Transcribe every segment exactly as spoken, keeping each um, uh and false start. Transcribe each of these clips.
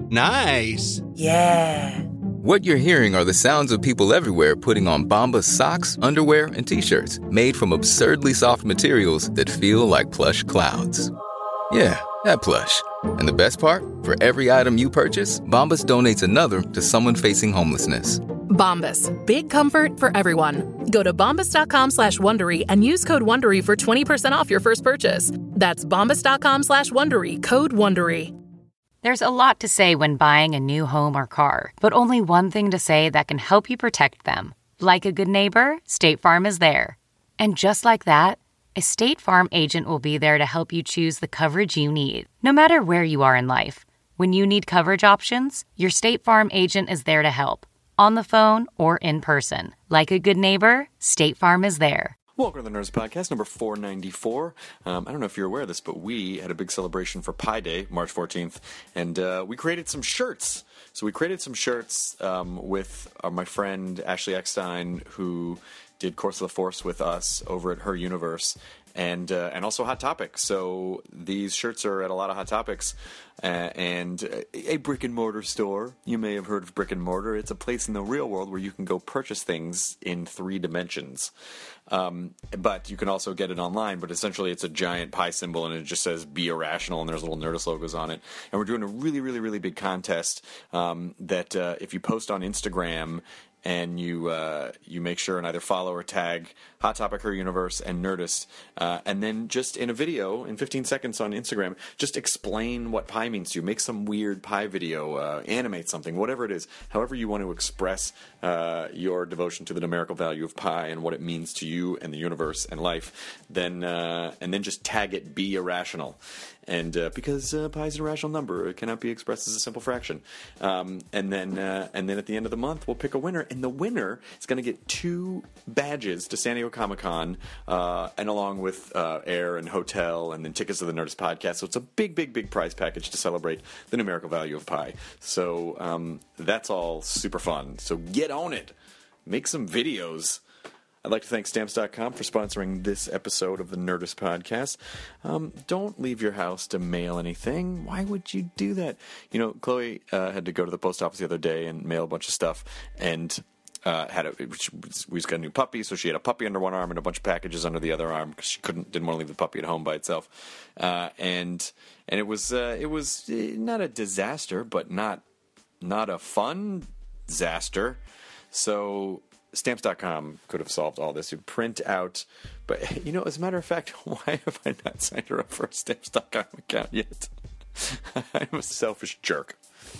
Nice. Yeah. What you're hearing are the sounds of people everywhere putting on Bombas socks, underwear, and T-shirts made from absurdly soft materials that feel like plush clouds. Yeah, that plush. And the best part? For every item you purchase, Bombas donates another to someone facing homelessness. Bombas. Big comfort for everyone. Go to bombas.com slash Wondery and use code Wondery for twenty percent off your first purchase. That's bombas.com slash Wondery. Code Wondery. There's a lot to say when buying a new home or car, but only one thing to say that can help you protect them. Like a good neighbor, State Farm is there. And just like that, a State Farm agent will be there to help you choose the coverage you need, no matter where you are in life. When you need coverage options, your State Farm agent is there to help, on the phone or in person. Like a good neighbor, State Farm is there. Welcome to the Nerds Podcast, number four ninety-four. Um, I don't know if you're aware of this, but we had a big celebration for Pi Day, March fourteenth, and uh, we created some shirts. So we created some shirts um, with uh, my friend Ashley Eckstein, who did Course of the Force with us over at Her Universe, and uh, and also Hot Topics. So these shirts are at a lot of Hot Topics, uh, and a brick and mortar store. You may have heard of brick and mortar. It's a place in the real world where you can go purchase things in three dimensions. Um, but you can also get it online, but essentially it's a giant pi symbol and it just says be irrational and there's little Nerdist logos on it. And we're doing a really, really, really big contest um, that uh, if you post on Instagram and you uh, you make sure and either follow or tag Hot Topic, Her Universe, and Nerdist, uh, and then just in a video, in fifteen seconds on Instagram, just explain what pi means to you. Make some weird pi video, uh, animate something, whatever it is, however you want to express uh, your devotion to the numerical value of pi and what it means to you and the universe and life, then uh, and then just tag it be irrational. And uh, because uh, pi is an irrational number, it cannot be expressed as a simple fraction. Um, and then uh, and then at the end of the month, we'll pick a winner. And the winner is going to get two badges to San Diego Comic-Con, uh, and along with uh, air and hotel, and then tickets to the Nerdist Podcast. So it's a big, big, big prize package to celebrate the numerical value of pi. So um, that's all super fun. So get on it. Make some videos. I'd like to thank Stamps dot com for sponsoring this episode of the Nerdist Podcast. Um, don't leave your house to mail anything. Why would you do that? You know, Chloe uh, had to go to the post office the other day and mail a bunch of stuff, and uh, had a, we just got a new puppy, so she had a puppy under one arm and a bunch of packages under the other arm because she couldn't didn't want to leave the puppy at home by itself. Uh, and and it was uh, it was not a disaster, but not not a fun disaster. So Stamps dot com could have solved all this. You print out, but you know, as a matter of fact, why have I not signed her up for a Stamps dot com account yet? I'm a selfish jerk.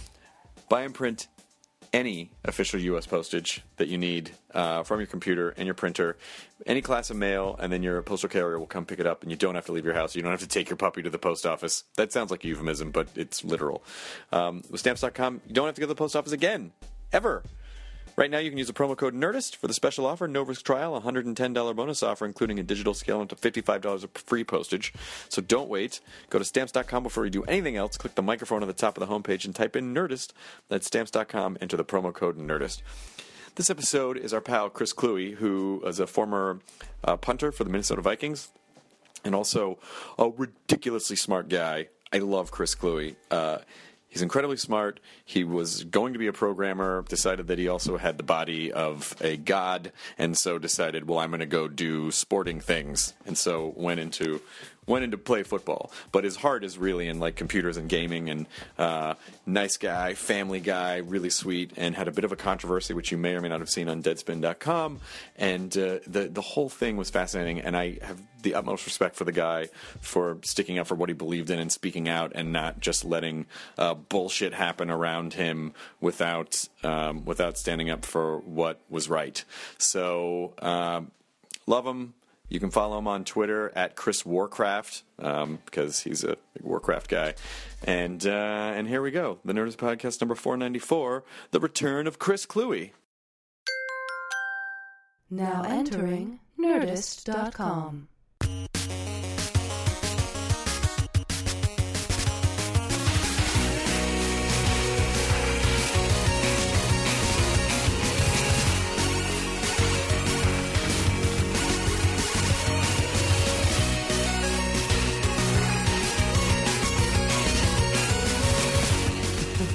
Buy and print any official U S postage that you need uh, from your computer and your printer, any class of mail, and then your postal carrier will come pick it up, and you don't have to leave your house. You don't have to take your puppy to the post office. That sounds like a euphemism, but it's literal. Um, with Stamps dot com, you don't have to go to the post office again, ever. Right now, you can use the promo code NERDIST for the special offer, no risk trial, one hundred ten dollars bonus offer, including a digital scale up to fifty-five dollars of free postage. So don't wait. Go to Stamps dot com before you do anything else. Click the microphone at the top of the homepage and type in NERDIST. That's Stamps dot com. Enter the promo code NERDIST. This episode is our pal Chris Kluwe, who is a former uh, punter for the Minnesota Vikings and also a ridiculously smart guy. I love Chris Kluwe. Uh, He's incredibly smart. He was going to be a programmer, decided that he also had the body of a god, and so decided, well, I'm going to go do sporting things, and so went into went into play football. But his heart is really in like computers and gaming, and uh, nice guy, family guy, really sweet, and had a bit of a controversy, which you may or may not have seen on Deadspin dot com, and uh, the the whole thing was fascinating, and I have the utmost respect for the guy for sticking up for what he believed in and speaking out and not just letting uh, bullshit happen around him without um, without standing up for what was right. So um, love him. You can follow him on Twitter at Chris Warcraft um, because he's a big Warcraft guy. And uh, and here we go, the Nerdist Podcast number four ninety-four, the return of Chris Kluwe. Now entering Nerdist dot com.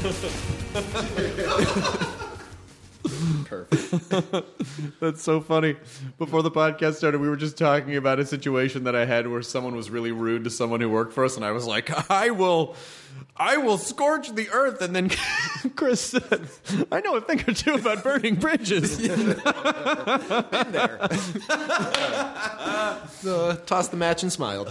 Perfect. That's so funny. Before the podcast started, we were just talking about a situation that I had where someone was really rude to someone who worked for us, and I was like, I will... I will scorch the earth. And then Chris said, I know a thing or two about burning bridges. Been there. So, tossed the match and smiled.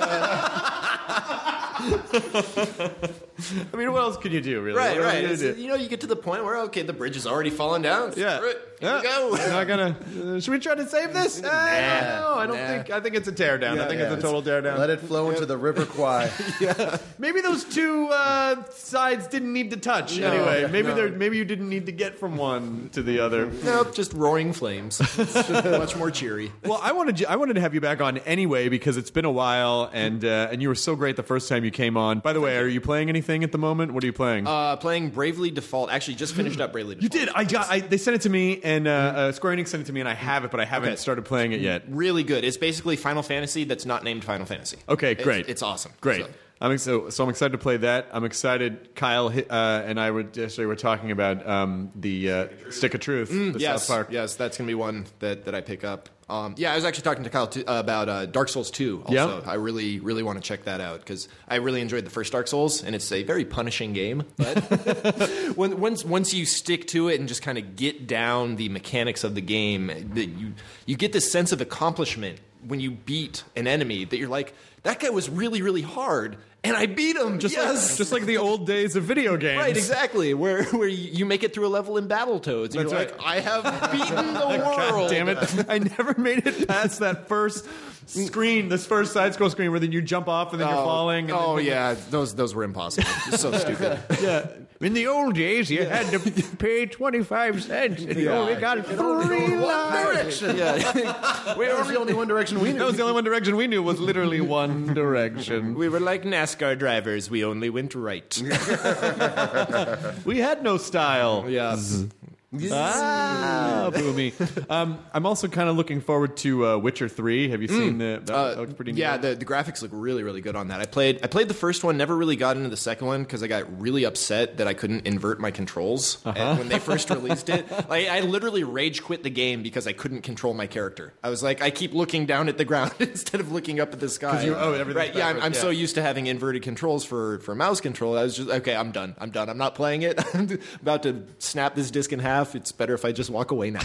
I mean, what else can you do, really? Right, What else right. can you It's, do? you know, you get to the point where, okay, the bridge is already falling down. Yeah. Screw it. Here Yeah. we go. We're not gonna. Uh, should we try to save this? Uh, no, I don't nah. think. I think it's a tear down. I think Yeah, it's a total tear down. Let it flow into the River Kwai. Maybe those two uh, sides didn't need to touch. No, anyway, maybe no. they're maybe you didn't need to get from one to the other. Nope, just roaring flames. It's much more cheery. Well, I wanted you, I wanted to have you back on anyway because it's been a while, and uh, and you were so great the first time you came on. By the way, are you playing anything at the moment? What are you playing? Uh, playing Bravely Default. Actually, just finished up Bravely you Default. did. I got. I, they sent it to me, and uh, uh, Square Enix sent it to me, and I have it, but I haven't Okay. started playing it yet. Really good. It's basically Final Fantasy that's not named Final Fantasy. Okay, It's- great. It's, awesome. Great. So- I'm ex- so, so I'm excited to play that. I'm excited. Kyle uh, and I were yesterday were talking about um, the uh, Stick of Truth, the yes, South Park. yes, that's gonna be one that, that I pick up. Um, yeah, I was actually talking to Kyle too, uh, about uh, Dark Souls two. Also, Yeah. I really, really want to check that out because I really enjoyed the first Dark Souls, and it's a very punishing game. But when, once once you stick to it and just kind of get down the mechanics of the game, that you you get this sense of accomplishment when you beat an enemy that you're like, that guy was really, really hard, and I beat him. Just yes. like just like the old days of video games. Right, exactly. Where where you you make it through a level in Battletoads, and That's you're right. like, I have beaten the world. God damn it! I never made it past that first screen, this first side scroll screen, where then you jump off and then you're falling. And Oh then, yeah, those those were impossible. It's so stupid. yeah. In the old days, you had to pay twenty-five cents, and you Yeah. only got three lives. Direction. Yeah, That was the only one direction we knew. That was the only one direction we knew was literally one direction. we were like NASCAR drivers. We only went right. We had no style. Yeah. Ah, boomy. Um, I'm also kind of looking forward to uh, Witcher three. Have you seen the? That, Uh, that looks pretty. yeah, neat. the, the graphics look really, really good on that. I played I played the first one, never really got into the second one because I got really upset that I couldn't invert my controls and when they first released it. Like, I literally rage quit the game because I couldn't control my character. I was like, I keep looking down at the ground instead of looking up at the sky. you- oh, everything's right? Yeah, I'm, I'm backwards, so yeah. used to having inverted controls for for mouse control. I was just okay. I'm done. I'm done. I'm not playing it. I'm about to snap this disc in half. It's better if I just walk away now.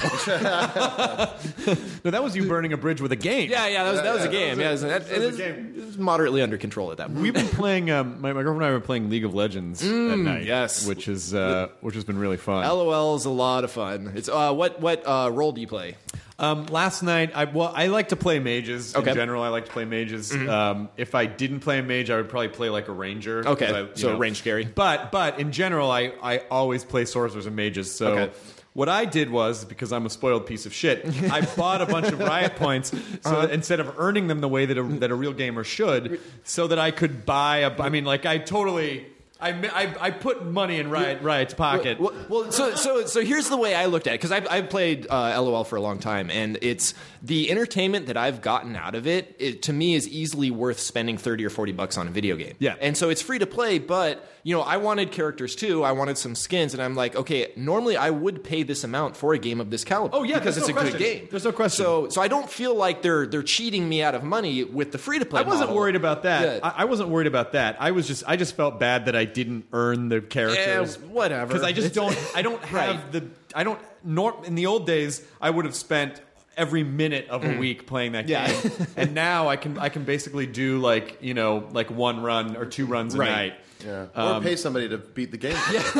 No, that was you burning a bridge with a game. yeah, yeah, that was that was a game. Yeah, it was, that, that was it a was- game. it was moderately under control at that point. We've been playing. Um, my, my girlfriend and I were playing League of Legends at night. yes. which is uh, which has been really fun. LOL is a lot of fun. It's uh, what what uh, role do you play? Um, last night, I well, I like to play mages Okay. in general. I like to play mages. Um, if I didn't play a mage, I would probably play like a ranger. 'cause Okay, I, you so know. range carry. But but in general, I I always play sorcerers and mages. So. Okay. What I did was, because I'm a spoiled piece of shit, I bought a bunch of riot points so that instead of earning them the way that a, that a real gamer should, so that I could buy a. I mean, like I totally. I, I, I put money in Riot, Riot's pocket. Well, well, so so so here's the way I looked at it because I've I've played uh, LOL for a long time, and it's the entertainment that I've gotten out of it, it. To me, is easily worth spending thirty or forty bucks on a video game. Yeah. and so it's free to play, but you know I wanted characters too. I wanted some skins, and I'm like, okay, normally I would pay this amount for a game of this caliber. Oh, yeah, because there's it's no a good question. game. There's no question. So so I don't feel like they're they're cheating me out of money with the free to play. I wasn't worried about that. Yeah. I, I wasn't worried about that. I was just I just felt bad that I didn't earn the characters. Eh, whatever. Because I just It's- don't I don't have Right. the I don't nor in the old days I would have spent every minute of a week playing that Yeah. game. And now I can I can basically do like, you know, like one run or two runs a Right. night. Yeah. Or Um, pay somebody to beat the game.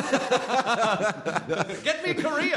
Get me Korea.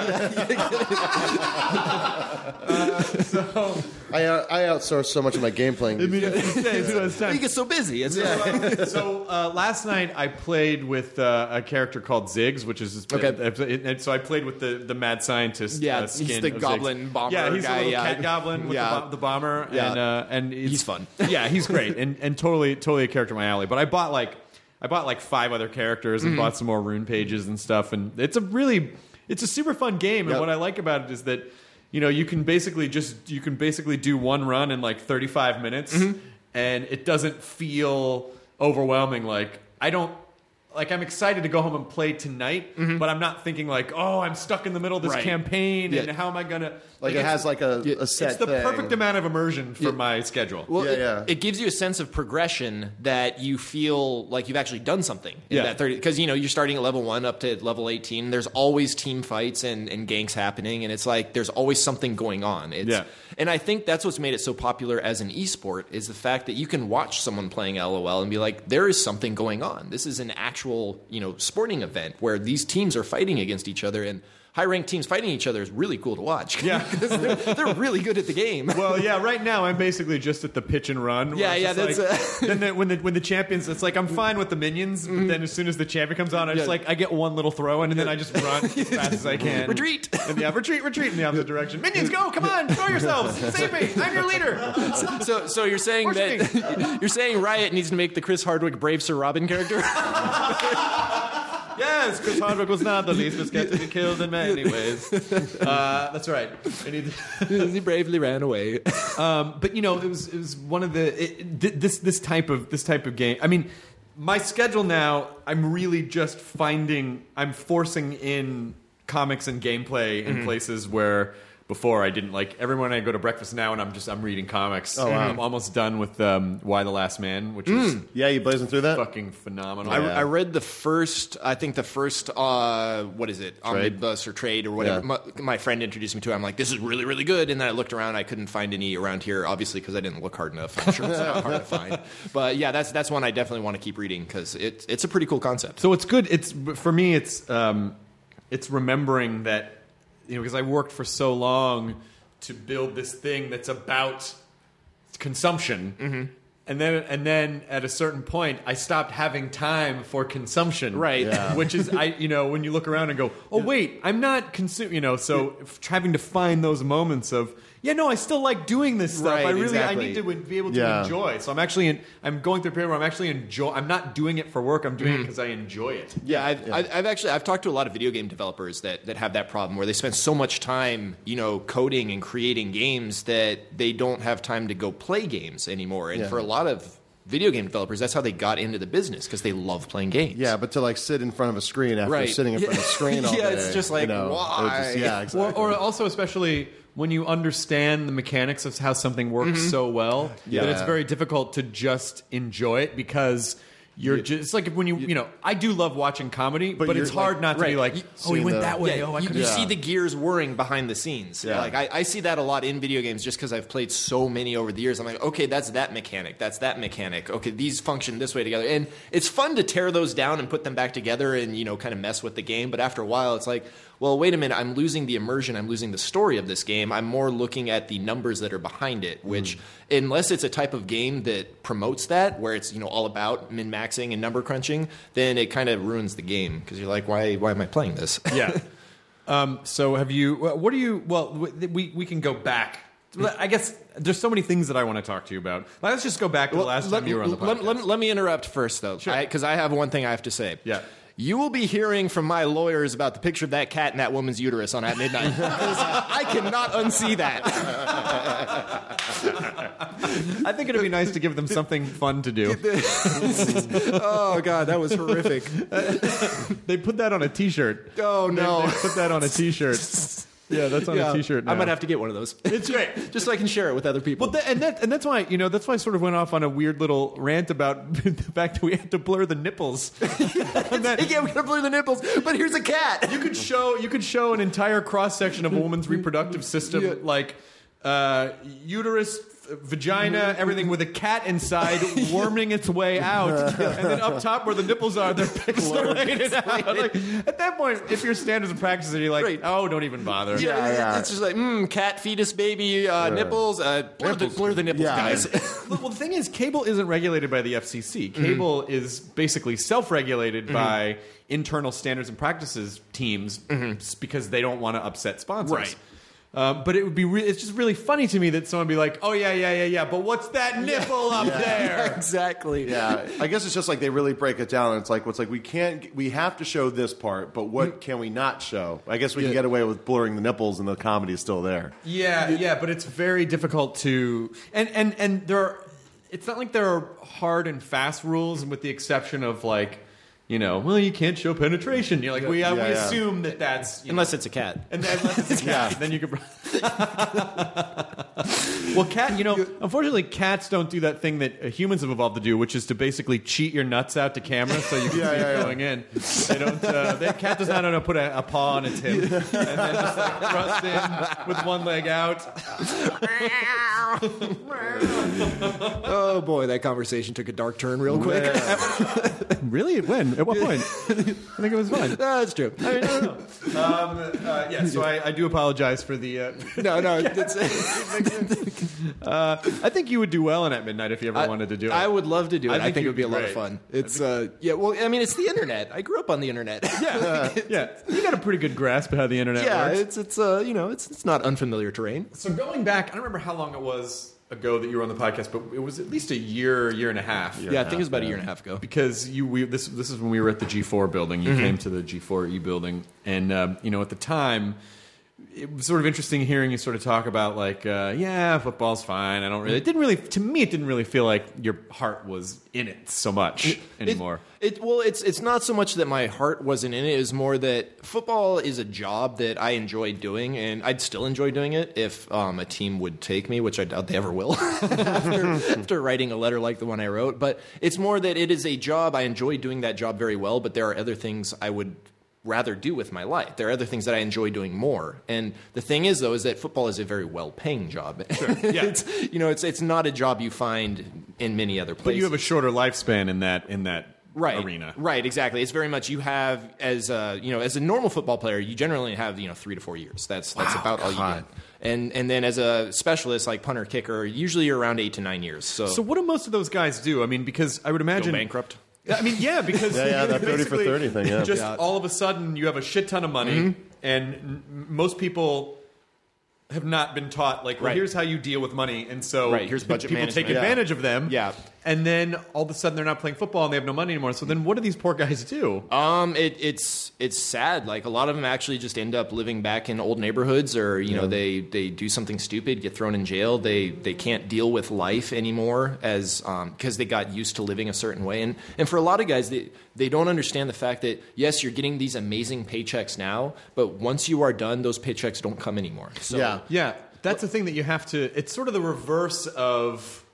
I uh, I outsource so much of my game playing. these days. You get so busy. It's, So uh, last night I played with uh, a character called Ziggs, which is Okay. and so I played with the, the mad scientist. Yeah, uh, he's skin the of goblin Ziggs. bomber Yeah, he's guy, a little yeah. cat goblin with Yeah. the, bo- the bomber. Yeah. and uh, and it's- He's fun. Yeah, he's great and and totally totally a character in my alley. But I bought like I bought like five other characters and bought some more rune pages and stuff. And it's a really it's a super fun game. And Yep. what I like about it is that. You know, you can basically just you can basically do one run in like thirty-five minutes, and it doesn't feel overwhelming. Like I don't, like I'm excited to go home and play tonight, mm-hmm. but I'm not thinking like, oh, I'm stuck in the middle of this right. campaign, yeah. and how am I gonna? Like, like it has like a, a set. It's the thing. perfect amount of immersion for yeah. my schedule. Well, yeah, it, yeah. it gives you a sense of progression that you feel like you've actually done something in yeah. that thirty. Because you know you're starting at level one up to level eighteen. There's always team fights and, and ganks happening, and it's like there's always something going on. It's, yeah. And I think that's what's made it so popular as an esport is the fact that you can watch someone playing L O L and be like, there is something going on. This is an actual, you know, sporting event where these teams are fighting against each other, and high-ranked teams fighting each other is really cool to watch. Yeah, because they're, they're really good at the game. Well, yeah. Right now, I'm basically just at the pitch and run. Yeah, yeah. That's like, uh... then the, when the when the champions, it's like I'm fine with the minions, but then as soon as the champion comes on, I just Yeah. like I get one little throw in, and then I just run as fast as I can. Retreat. And yeah, retreat, retreat in the opposite direction. Minions, go! Come on, throw yourselves! Save me! I'm your leader. So, so you're saying Worshiping. that you're saying Riot needs to make the Chris Hardwick Brave Sir Robin character? Yes, Chris Hardwick was not the least scared to be killed in many ways. Uh, that's right. I need He bravely ran away. um, but you know, it was it was one of the it, th- this this type of this type of game. I mean, my schedule now, I'm really just finding I'm forcing in comics and gameplay in mm-hmm. places where before I didn't. Like every morning I go to breakfast now and I'm just I'm reading comics. Oh, wow. I'm almost done with um, Why the Last Man, which is Yeah, you blazing through that? fucking phenomenal. I, Yeah. I read the first, I think the first, uh, what is it, omnibus or trade or whatever. Yeah. My, my friend introduced me to it. I'm like, this is really, really good. And then I looked around. I couldn't find any around here, obviously, because I didn't look hard enough. I'm sure it's not hard to find. But yeah, that's that's one I definitely want to keep reading because it, it's a pretty cool concept. So it's good. It's for me. It's um, it's remembering that, you know, because I worked for so long to build this thing that's about consumption, mm-hmm. and then and then at a certain point, I stopped having time for consumption. Right. Yeah. Which is, I you know, when you look around and go, oh wait, I'm not consuming. You know, so f- having to find those moments of. Yeah, no, I still like doing this stuff. Right, I really, exactly. I need to be able to Yeah. enjoy. So I'm actually, in, I'm going through a period where I'm actually enjoy. I'm not doing it for work. I'm doing it because I enjoy it. Yeah, I've, I've, I've actually I've talked to a lot of video game developers that, that have that problem where they spend so much time, you know, coding and creating games that they don't have time to go play games anymore. And Yeah. for a lot of video game developers, that's how they got into the business because they love playing games. Yeah, but to like sit in front of a screen after Right. sitting in front of a screen all Yeah, day. it's just like, you know, it would why? just- yeah, exactly. Or, or also, especially when you understand the mechanics of how something works Mm-hmm. so well, Yeah. that it's very difficult to just enjoy it because you're just. It's like when you, you know, I do love watching comedy, but, But it's you're, hard like, not to be right, like, you- oh, he seeing went the- that way. Yeah, oh, I you, could you Yeah. see the gears whirring behind the scenes. Yeah. Like I, I see that a lot in video games just because I've played so many over the years. I'm like, okay, that's that mechanic. That's that mechanic. Okay, these function this way together. And it's fun to tear those down and put them back together and, you know, kind of mess with the game. But after a while, it's like, well, wait a minute, I'm losing the immersion. I'm losing the story of this game. I'm more looking at the numbers that are behind it, which mm. unless it's a type of game that promotes that, where it's, you know, all about min-maxing and number crunching, then it kind of ruins the game because you're like, why, why am I playing this? yeah. Um, so have you? What do you? Well, we we can go back. I guess there's so many things that I want to talk to you about. Let's just go back to the last let, time you were on the let, podcast. let, let me interrupt first, though, because I, I have one thing I have to say. Yeah. You will be hearing from my lawyers about the picture of that cat in that woman's uterus on At Midnight. Because I cannot unsee that. I think it'd be nice to give them something fun to do. Oh, God, that was horrific. They put that on a T-shirt. Oh, no. They, they put that on a T-shirt. Yeah, that's on Yeah, a T-shirt now. I might have to get one of those. It's great. Just so I can share it with other people. Well, th- and that and that's why you know that's why I sort of went off on a weird little rant about the fact that we had to blur the nipples. And that yeah, we're going to blur the nipples, but here's a cat. you could show you could show an entire cross section of a woman's reproductive system, Yeah. like uh, uterus, f- vagina, everything with a cat inside worming its way out, and then up top where the nipples are, they're pixelated out. Like, at that point, if your standards of practice are you're like, Right. oh, don't even bother. Yeah, Yeah, yeah. It's just like, mm, cat, fetus, baby, uh, nipples. Uh, blur, the, blur the nipples, Yeah. guys. Well, the thing is, cable isn't regulated by the F C C. Cable Mm-hmm. is basically self-regulated Mm-hmm. by internal standards and practices teams s- because they don't want to upset sponsors. Right. Um, but it would be re- it's just really funny to me that someone would be like, oh, yeah, yeah, yeah, yeah, but what's that nipple up there? Exactly. Yeah, I guess it's just like they really break it down. And it's like, what's like we can't, we have to show this part, but what can we not show? I guess we can get away with blurring the nipples, and the comedy is still there. Yeah, yeah, but it's very difficult to and and and there are. It's not like there are hard and fast rules, and with the exception of like, you know, well, you can't show penetration. You're like, we, uh, Yeah, we yeah. assume that that's... You Unless know, it's a cat. and then, unless it's a cat, then you could... Well, cat, you know, unfortunately, cats don't do that thing that uh, humans have evolved to do, which is to basically cheat your nuts out to camera so you can Yeah, see yeah, it yeah. going in. They don't. Uh, that cat does not know how to put a, a paw on its hip and then just like thrust in with one leg out. Oh boy, that conversation took a dark turn real quick. Really? When? At what point? I think it was fine. That's true. I mean, I don't know. Um, uh, yeah, so I, I do apologize for the. Uh, No, no. It's, uh, I think you would do well in At Midnight if you ever I, wanted to do it. I would love to do it. I I think think, it you'd would be a be lot great. of fun. It's uh, yeah. Well, I mean, it's the internet. I grew up on the internet. Yeah, yeah. You got a pretty good grasp of how the internet yeah. works. It's it's uh, you know, it's it's not unfamiliar terrain. So going back, I don't remember how long it was ago that you were on the podcast, but it was at least a year, year and a half. Yeah, I think it was about a year and a half ago. Because you, we, this, this is when we were at the G four building. You came to the G four E building, and um, you know, at the time, it was sort of interesting hearing you sort of talk about like, uh, yeah, football's fine. I don't really. It didn't really. To me, it didn't really feel like your heart was in it so much anymore. It, it well, it's it's not so much that my heart wasn't in it. It was more that football is a job that I enjoy doing, and I'd still enjoy doing it if um, a team would take me, which I doubt they ever will. after, after writing a letter like the one I wrote, but it's more that it is a job. I enjoy doing that job very well, but there are other things I would rather do with my life. There are other things that I enjoy doing more. And the thing is, though, is that football is a very well-paying job. Sure. Yeah. it's, you know, it's it's not a job you find in many other places. But you have a shorter lifespan in that in that right. arena. Right, exactly. It's very much you have as a, you know, as a normal football player, you generally have, you know, three to four years. That's that's about all you get. And and then as a specialist like punter kicker, usually you're around eight to nine years. So, So what do most of those guys do? I mean, because I would imagine go bankrupt. I mean, yeah, because Yeah, yeah, you're that thirty for basically thirty thing, yeah. Just Yeah. all of a sudden, you have a shit ton of money, and n- most people have not been taught like, well, Right. here's how you deal with money, and so Right, here's budget people take management. advantage of them. Yeah. and then all of a sudden they're not playing football and they have no money anymore. So then, what do these poor guys do? Um, it, it's it's sad. Like a lot of them actually just end up living back in old neighborhoods, or you know they, they do something stupid, get thrown in jail. They they can't deal with life anymore as um because they got used to living a certain way. And and for a lot of guys, they they don't understand the fact that yes, you're getting these amazing paychecks now, but once you are done, those paychecks don't come anymore. So Yeah. Yeah, that's the thing that you have to. It's sort of the reverse of,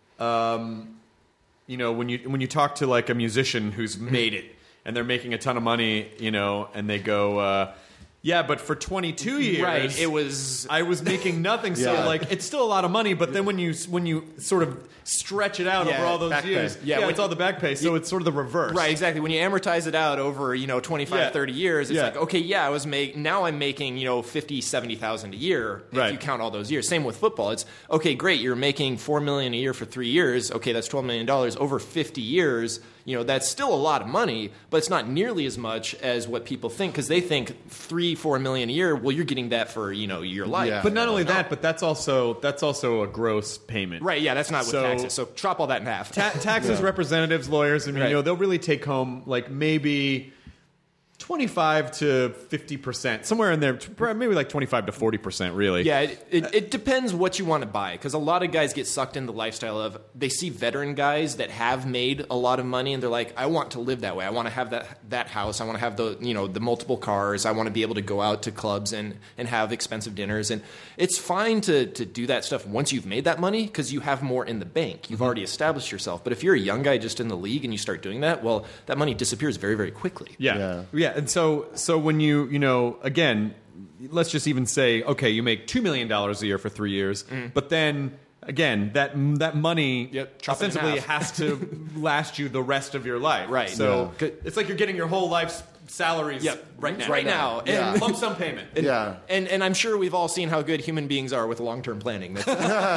um, you know, when you when you talk to like a musician who's made it and they're making a ton of money, you know, and they go, uh, yeah, but for twenty-two years, Right, it was I was making nothing. So Yeah. like, it's still a lot of money, but then when you when you sort of stretch it out Yeah, over all those back pay. years, Yeah, yeah, when- it's all the back pay. So it's sort of the reverse, Right, exactly. When you amortize it out over, you know, twenty-five, Yeah. thirty years, it's Yeah. like, okay, yeah, I was make now I'm making, you know, fifty, seventy thousand a year if Right. you count all those years. Same with football. It's okay, great, you're making four million a year for three years. Okay, that's twelve million dollars over fifty years. You know, that's still a lot of money, but it's not nearly as much as what people think because they think three, four million a year. Well, you're getting that for, you know, your life. Yeah. But not only No. that, but that's also that's also a gross payment, Right, yeah, that's not with So- taxes. So chop all that in half. Ta- taxes, representatives, lawyers. I mean, Right. you know, they'll really take home like maybe twenty-five to fifty percent, somewhere in there. Maybe like twenty-five to forty percent, really. Yeah, it, it, it depends what you want to buy because a lot of guys get sucked in the lifestyle of they see veteran guys that have made a lot of money and they're like, I want to live that way. I want to have that that house. I want to have the you know the multiple cars. I want to be able to go out to clubs and, and have expensive dinners. And it's fine to to do that stuff once you've made that money because you have more in the bank. You've already established yourself. But if you're a young guy just in the league and you start doing that, well, that money disappears very very quickly. Yeah. Yeah. Yeah. And so, so when you, you know, again, let's just even say, okay, you make two million dollars a year for three years, but then again, that that money Yep, chop it in ostensibly half. has to last you the rest of your life. Right. So Yeah. it's like you're getting your whole life's salaries Yep. right now. Right now. And Yeah. lump sum payment. Yeah. And and I'm sure we've all seen how good human beings are with long term planning. That's,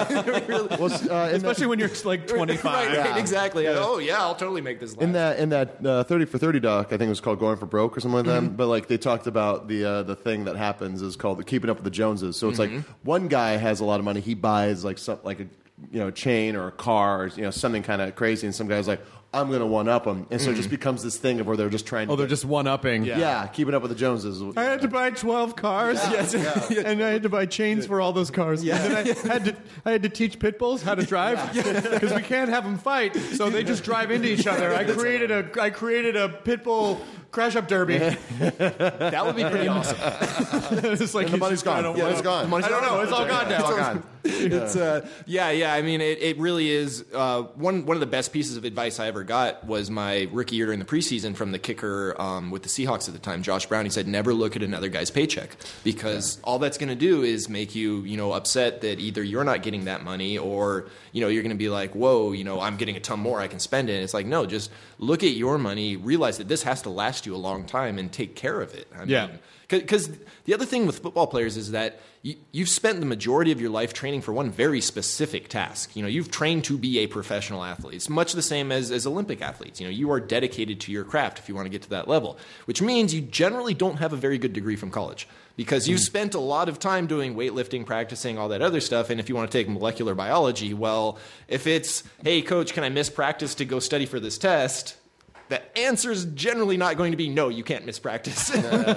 Well, uh, in Especially when you're like twenty-five. right, Yeah. exactly. Oh yeah, I'll totally make this last. In that in that uh, thirty for thirty doc, I think it was called "Going for Broke" or something like that. But like they talked about the uh, the thing that happens is called the Keeping Up with the Joneses. So it's like one guy has a lot of money, he buys like some like a you know chain or a car or you know something kind of crazy, and some guy's like, I'm going to one-up them. And so it just becomes this thing of where they're just trying to... Oh, they're get- just one-upping. yeah. yeah, keeping up with the Joneses. I had to buy twelve cars, Yes, yeah. and I had to buy chains for all those cars. Yeah. And then I had to I had to teach pit bulls how to drive because we can't have them fight, so they just drive into each other. I created a I created a pit bull crash up derby. That would be pretty awesome. It's like And the money's gone. I don't, Yeah, I it's don't- gone. I don't know. It's all gone now. It's all gone. It's uh, yeah, yeah. I mean, it, it really is. Uh, one one of the best pieces of advice I ever got was my rookie year during the preseason from the kicker um, with the Seahawks at the time, Josh Brown. He said, "Never look at another guy's paycheck because all that's going to do is make you, you know, upset that either you're not getting that money or you know you're going to be like, whoa, you know, I'm getting a ton more, I can spend it." And it's like, no, just look at your money, realize that this has to last you a long time, and take care of it. I Yeah. mean, because the other thing with football players is that you, you've spent the majority of your life training for one very specific task. You know, you've trained to be a professional athlete. It's much the same as, as Olympic athletes. You know, you are dedicated to your craft if you want to get to that level, which means you generally don't have a very good degree from college because you've spent a lot of time doing weightlifting, practicing, all that other stuff. And if you want to take molecular biology, well, if it's, hey, coach, can I miss practice to go study for this test? The answer is generally not going to be no. You can't miss practice.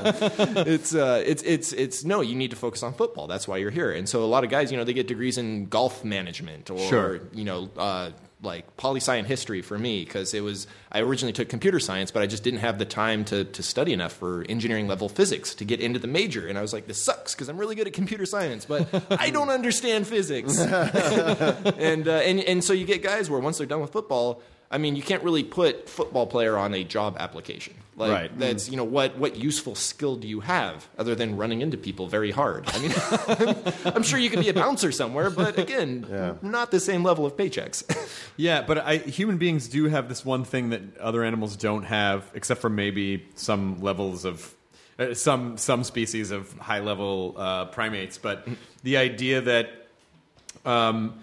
it's uh, it's it's it's no. You need to focus on football. That's why you're here. And so a lot of guys, you know, they get degrees in golf management or Sure. you know, uh, like poli-sci and history for me because it was I originally took computer science, but I just didn't have the time to to study enough for engineering level physics to get into the major. And I was like, this sucks because I'm really good at computer science, but I don't understand physics. and uh, and and so you get guys where once they're done with football. I mean, you can't really put football player on a job application. Like, Right. That's, you know, what, what useful skill do you have other than running into people very hard? I mean, I'm sure you could be a bouncer somewhere, but again, Yeah. not the same level of paychecks. Yeah, but I, human beings do have this one thing that other animals don't have, except for maybe some levels of uh, some some species of high level uh, primates. But the idea that um,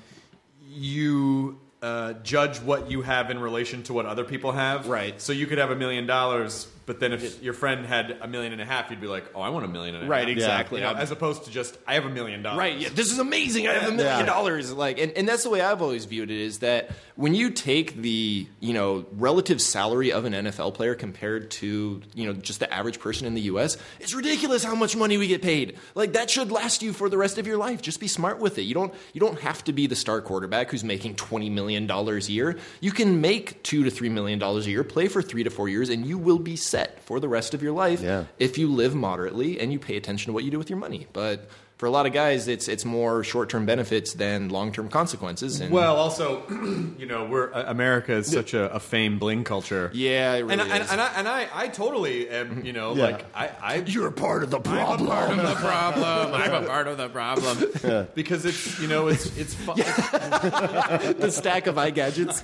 you uh, judge what you have in relation to what other people have. Right. So you could have a million dollars, but then if your friend had a million and a half, you'd be like, "Oh, I want a million and a half." Right, exactly. You know, as opposed to just, "I have a million dollars." Right, yeah, this is amazing. I have a million Yeah. dollars. Like, and, and that's the way I've always viewed it is that when you take the, you know, relative salary of an N F L player compared to, you know, just the average person in the U S, it's ridiculous how much money we get paid. Like that should last you for the rest of your life. Just be smart with it. You don't you don't have to be the star quarterback who's making twenty million dollars a year. You can make two to three million dollars a year, play for three to four years, and you will be set for the rest of your life Yeah. if you live moderately and you pay attention to what you do with your money. But for a lot of guys, it's it's more short-term benefits than long-term consequences. And Well, also, you know, we're uh, America is such a, a fame bling culture. yeah, it really and, and, is. and I and I, I totally am. You know, Yeah. like I, I You're a part of the problem. I'm a part of the problem. I'm a part of the problem. Because it's you know it's it's fun. the stack of eye gadgets.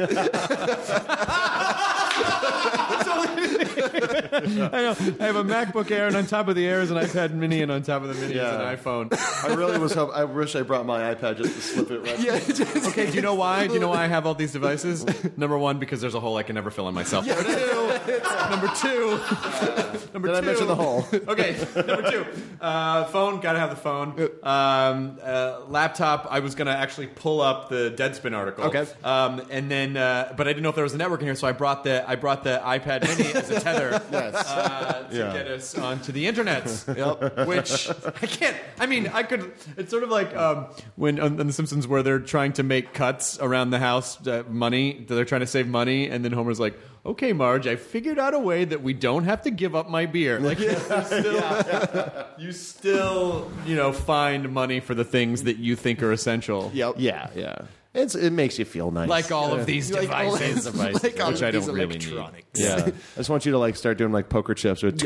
I know. I have a MacBook Air, and on top of the Air is an iPad Mini, and on top of the Mini Yeah. is an iPhone. I really was hope. I wish I brought my iPad just to slip it right. yeah, just- Okay, do you know why? Do you know why I have all these devices? Number one, because there's a hole I can never fill in myself. Number two, number two, number Did I two. mention the hole? Okay, number two, uh, phone. Gotta have the phone. Um, uh, laptop. I was gonna actually pull up the Deadspin article. Okay. Um, and then, uh, but I didn't know if there was a network in here, so I brought the I brought the iPad Mini as a tether. Yes. Uh, to Yeah. get us onto the internet. Yep. Which I can't. I mean, I could. It's sort of like um, when on, on The Simpsons, where they're trying to make cuts around the house, uh, money. They're trying to save money, and then Homer's like, "Okay, Marge, I figured out a way that we don't have to give up my beer." Like, you still, you still, you know, find money for the things that you think are essential. Yep. Yeah, yeah. It's it makes you feel nice. Like all of these Like all- devices, devices, like all which of I don't these really need. electronics. Yeah. I just want you to like start doing like poker chips or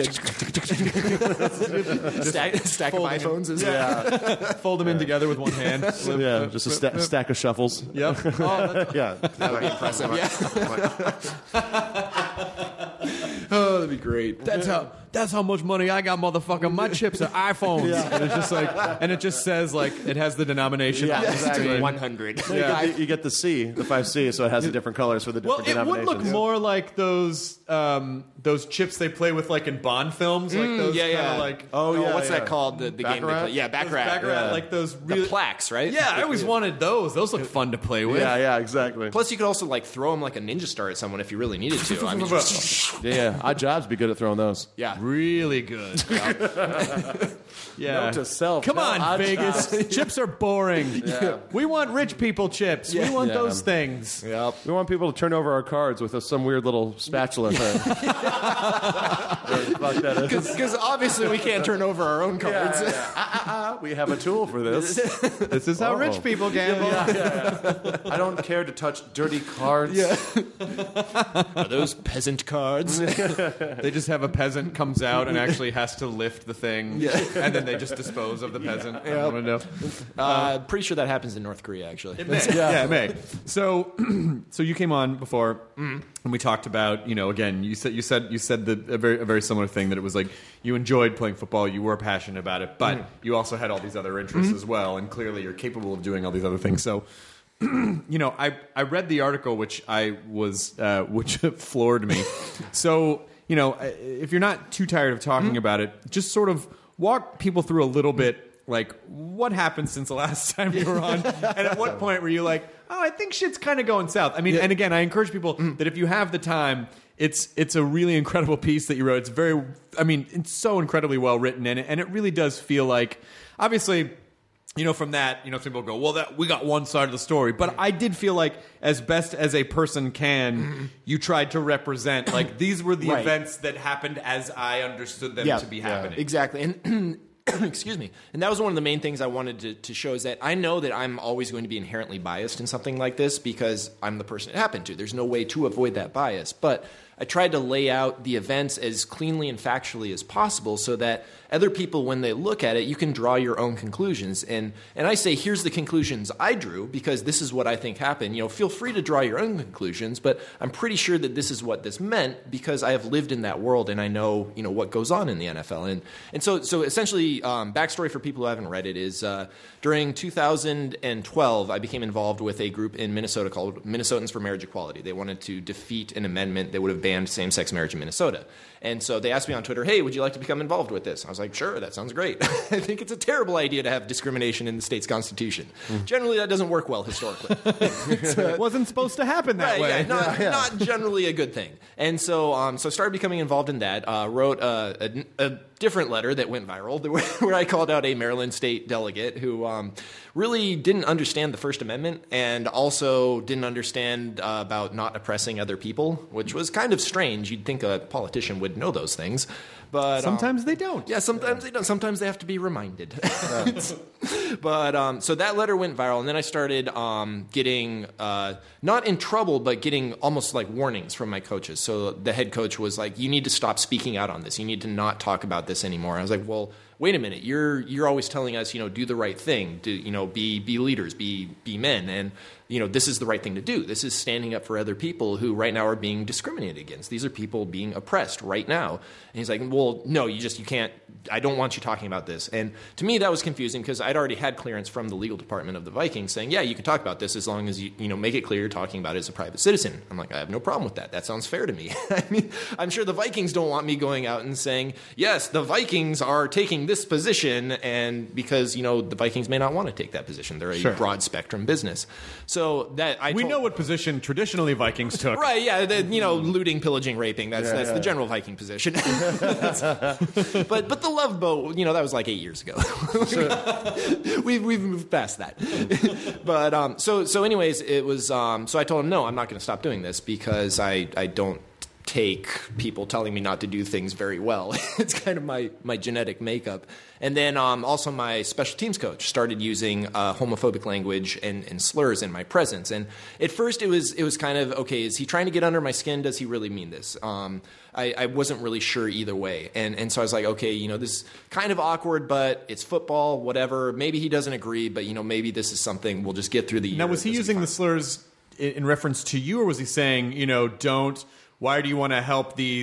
stack, stack of iPhones is Fold them in together with one hand. yeah, just a sta- stack of shuffles. Yep. Oh, that's Yeah. that would be impressive. Oh, that'd be great. That's how that's how much money I got, motherfucker. My chips are iPhones. Yeah. And it's just like, and it just says like it has the denomination. Yeah, on the exactly. screen. one hundred. You, get the, you get the C, the five C, so it has the different colors for the Well, different it would denominations. look more like those um, those chips they play with like in Bond films, like those yeah, kind yeah. of like Oh, yeah, what's yeah. that called? The, the game they Baccarat? play. Yeah, those Baccarat. Baccarat, yeah. like those The really, plaques, right? Yeah, I always wanted those. Those look fun to play with. Yeah, yeah, exactly. Plus, you could also like throw them like a ninja star at someone if you really needed to. I mean, Yeah, yeah. Odd Jobs be good at throwing those. yeah. Really good. Yeah. Note to self, Come tell on, Odd Vegas. Chips are boring. We want rich people chips. We want Yeah. those things. Yep. We want people to turn over our cards with a, some weird little spatula thing. Fuck that is. Because obviously we can't turn over our own cards. Yeah, yeah. Ah, ah, ah, we have a tool for this. This is how Oh. rich people gamble. Yeah, yeah, yeah. I don't care to touch dirty cards. Yeah. Are those peasant cards? They just have a peasant comes out and actually has to lift the thing, and then they just dispose of the peasant out the window. Uh, pretty sure that happens in North Korea, actually. It may. Yeah. it may. So, so you came on before, and we talked about, you know, again, you said you said you said the, a very a very similar thing, that it was like you enjoyed playing football, you were passionate about it, but you also had all these other interests as well, and clearly you're capable of doing all these other things. So, you know, I I read the article, which I was uh, which floored me. So, you know, if you're not too tired of talking about it, just sort of walk people through a little bit. Like, what happened since the last time you were on? And at what point were you like, oh, I think shit's kind of going south? I mean, and again, I encourage people that if you have the time, it's it's a really incredible piece that you wrote. It's very, I mean, it's so incredibly well written, and it, and it really does feel like, obviously, you know, from that, you know, some people go, well, that we got one side of the story. But I did feel like, as best as a person can, you tried to represent, like, these were the Right. events that happened as I understood them Yeah. to be happening. Exactly. And excuse me. And that was one of the main things I wanted to, to show, is that I know that I'm always going to be inherently biased in something like this because I'm the person it happened to. There's no way to avoid that bias. But I tried to lay out the events as cleanly and factually as possible so that other people, when they look at it, you can draw your own conclusions. And and I say, here's the conclusions I drew because this is what I think happened. You know, feel free to draw your own conclusions, but I'm pretty sure that this is what this meant because I have lived in that world and I know, you know, what goes on in the N F L. And and so so essentially, um, backstory for people who haven't read it is uh, during two thousand twelve, I became involved with a group in Minnesota called Minnesotans for Marriage Equality. They wanted to defeat an amendment that would have banned same-sex marriage in Minnesota. And so they asked me on Twitter, hey, would you like to become involved with this? I was like, sure, that sounds great. I think it's a terrible idea to have discrimination in the state's constitution. Mm. Generally, that doesn't work well historically. It wasn't supposed to happen that Right, way. yeah, not, not generally a good thing. And so um, so I started becoming involved in that, uh, wrote a, a, a different letter that went viral where I called out a Maryland state delegate who um, really didn't understand the First Amendment and also didn't understand uh, about not oppressing other people, which was kind of strange. You'd think a politician would know those things. But Sometimes um, they don't. Yeah, sometimes they don't. Sometimes they have to be reminded. But um, so that letter went viral, and then I started um, getting uh, not in trouble, but getting almost like warnings from my coaches. So the head coach was like, "You need to stop speaking out on this. You need to not talk about this anymore." I was like, "Well, wait a minute. You're you're always telling us, you know, do the right thing. Do you know, be be leaders, be be men, and you know, this is the right thing to do. This is standing up for other people who right now are being discriminated against. These are people being oppressed right now." And he's like, "Well, no, you just you can't. I don't want you talking about this." And to me, that was confusing because I'd already had clearance from the legal department of the Vikings saying, "Yeah, you can talk about this as long as you you know make it clear you're talking about it as a private citizen." I'm like, I have no problem with that. That sounds fair to me. I mean, I'm sure the Vikings don't want me going out and saying, "Yes, the Vikings are taking this position," and because you know the Vikings may not want to take that position. They're a Sure. broad spectrum business. So that I We told- know what position traditionally Vikings took. Right, yeah, the, you know, looting, pillaging, raping. That's Yeah, that's yeah, the yeah. general Viking position. but but the Love Boat, you know, that was like eight years ago. we've we've moved past that. but um, so so anyways, it was um, so I told him no, I'm not going to stop doing this because I I don't take people telling me not to do things very well. It's kind of my, my genetic makeup. And then um, also my special teams coach started using uh, homophobic language and, and slurs in my presence. And at first it was it was kind of, okay, is he trying to get under my skin? Does he really mean this? Um, I, I wasn't really sure either way. And and so I was like, okay, you know, this is kind of awkward, but it's football, whatever. Maybe he doesn't agree, but, you know, maybe this is something we'll just get through the year. Now, was he This will be using the fine. slurs in, in reference to you, or was he saying, you know, don't, why do you want to help these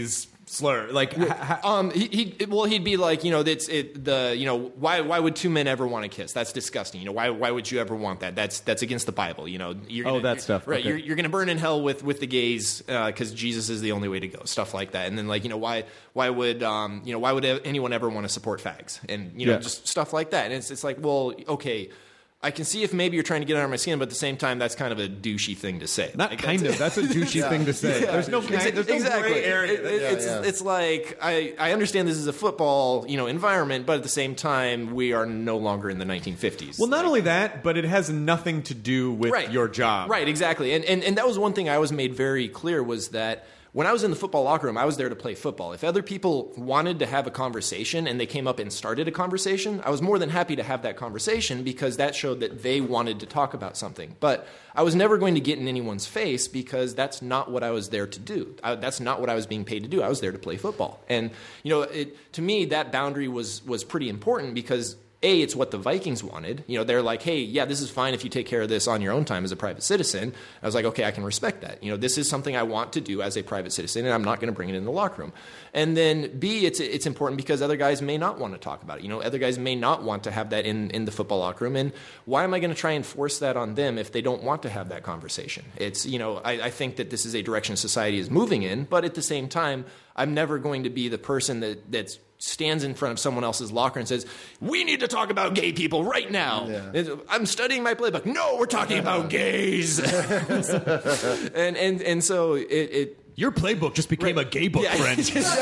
slur? Like, ha- ha- Um, he, he well, he'd be like, you know, it's it the you know why why would two men ever want to kiss? That's disgusting. You know, why why would you ever want that? That's that's against the Bible. You know, you're gonna, Oh, that stuff. right? Okay. You're, you're going to burn in hell with with the gays because Jesus is the only way to go. Stuff like that. And then like you know why why would um you know why would anyone ever want to support fags? And you know Yeah. just stuff like that. And it's it's like, well, okay. I can see if maybe you're trying to get under my skin, but at the same time, that's kind of a douchey thing to say. not Like, kind of. That's a douchey thing to say. There's no, Exa- there's no exactly. gray area. It- it- it's, yeah. it's like I, I understand this is a football you know environment, but at the same time, we are no longer in the nineteen fifties. Well, not Like- only that, but it has nothing to do with right. your job. Right, exactly. And, and and that was one thing I always made very clear was that when I was in the football locker room, I was there to play football. If other people wanted to have a conversation and they came up and started a conversation, I was more than happy to have that conversation because that showed that they wanted to talk about something. But I was never going to get in anyone's face because that's not what I was there to do. I, that's not what I was being paid to do. I was there to play football. And, you know, it, to me, that boundary was was pretty important because A, it's what the Vikings wanted. You know, they're like, hey, yeah, this is fine if you take care of this on your own time as a private citizen. I was like, okay, I can respect that. You know, this is something I want to do as a private citizen, and I'm not going to bring it in the locker room. And then B, it's it's important because other guys may not want to talk about it. You know, other guys may not want to have that in, in the football locker room. And why am I going to try and force that on them if they don't want to have that conversation? It's, you know, I, I think that this is a direction society is moving in, but at the same time, I'm never going to be the person that that's stands in front of someone else's locker and says, we need to talk about gay people right now. Yeah. I'm studying my playbook. No, we're talking about gays. and, and, and so it, it Your playbook just became a gay book, friend.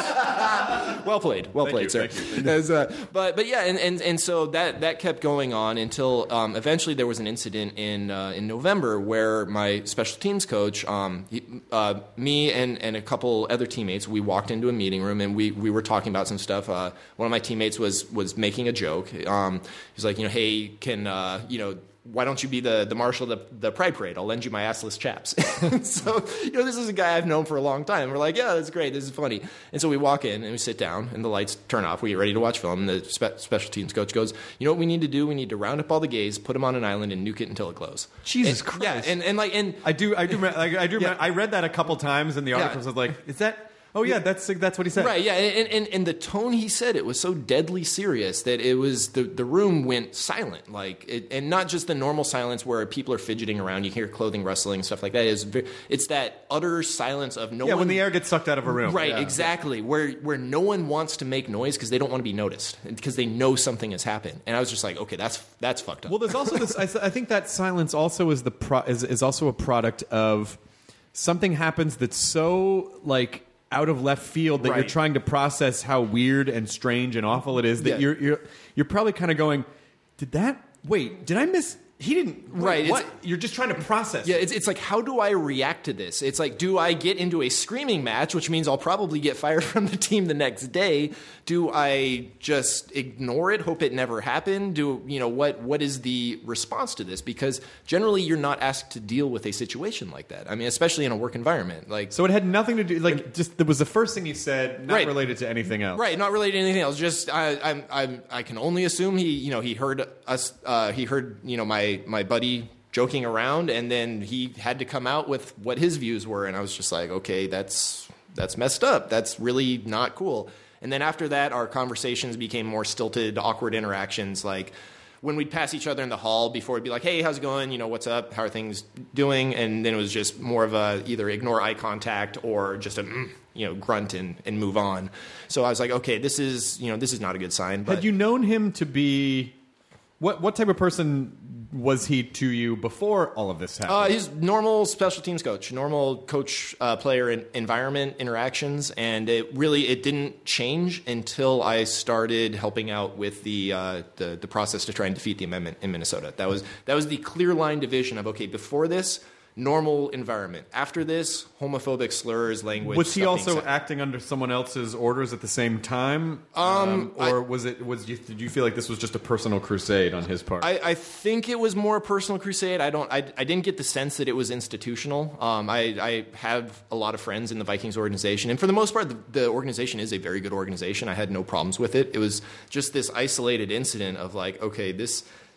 well played, well played, you, sir. thank you. As, uh, but but yeah, and, and, and so that, that kept going on until um, eventually there was an incident in uh, in November where my special teams coach, um, he, uh, me and, and a couple other teammates, we walked into a meeting room and we, we were talking about some stuff. Uh, one of my teammates was was making a joke. Um, he was like, you know, hey, can uh, you know. why don't you be the, the marshal of the, the Pride Parade? I'll lend you my assless chaps. So, you know, this is a guy I've known for a long time. We're like, yeah, that's great. This is funny. And so we walk in and we sit down and the lights turn off. We get ready to watch film. And the spe- special teams coach goes, you know what we need to do? We need to round up all the gays, put them on an island, and nuke it until it glows. Jesus and, Christ. Yeah, and, and like, and I do, I do, like, I do. Yeah. I read that a couple times in the articles. I was like, is that? Oh yeah, that's that's what he said. Right, yeah, and, and and the tone he said it was so deadly serious that it was the the room went silent, like, it, and not just the normal silence where people are fidgeting around, you hear clothing rustling, stuff like that. It's very, it's that utter silence of no Yeah, one. when the air gets sucked out of a room. Right, Yeah. exactly. Where where no one wants to make noise because they don't want to be noticed because they know something has happened. And I was just like, okay, that's that's fucked up. Well, there's also this. I, th- I think that silence also is the pro- is is also a product of something happens that's so like out of left field that Right. you're trying to process how weird and strange and awful it is that Yeah. you're you're you're probably kind of going, did that? Wait, did I miss? He didn't. Wait, Right, What? it's- You're just trying to process. Yeah, it. it's, it's like, how do I react to this? It's like, do I get into a screaming match, which means I'll probably get fired from the team the next day? Do I just ignore it, hope it never happened? Do, you know, what what is the response to this? Because generally you're not asked to deal with a situation like that. I mean, especially in a work environment. Like, So it had nothing to do. Like, just that was the first thing he said, not Right. related to anything else. Right, not related to anything else. Just I, I'm, I'm, I can only assume he, you know, he heard us, uh, he heard, you know, my my buddy joking around, and then he had to come out with what his views were, and I was just like, okay, that's that's messed up. That's really not cool. And then after that, our conversations became more stilted, awkward interactions, like when we'd pass each other in the hall before, it'd be like, hey, how's it going? You know, what's up? How are things doing? And then it was just more of a either ignore eye contact or just a, mm, you know, grunt and, and move on. So I was like, okay, this is, you know, this is not a good sign. But Had you known him to be what? What type of person was he to you before all of this happened? Uh, he's normal special teams coach, normal coach uh, player in environment interactions, and it really it didn't change until I started helping out with the, uh, the the process to try and defeat the amendment in Minnesota. That was that was the clear line division of, okay, before this, normal environment. After this, homophobic slurs, language. Was he stuff being also said. acting under someone else's orders at the same time, um, or was it was you, did you feel like this was just a personal crusade on his part? I, I think it was more a personal crusade. I don't. I, I didn't get the sense that it was institutional. Um, I, I have a lot of friends in the Vikings organization, and for the most part, the, the organization is a very good organization. I had no problems with it. It was just this isolated incident of like, okay, this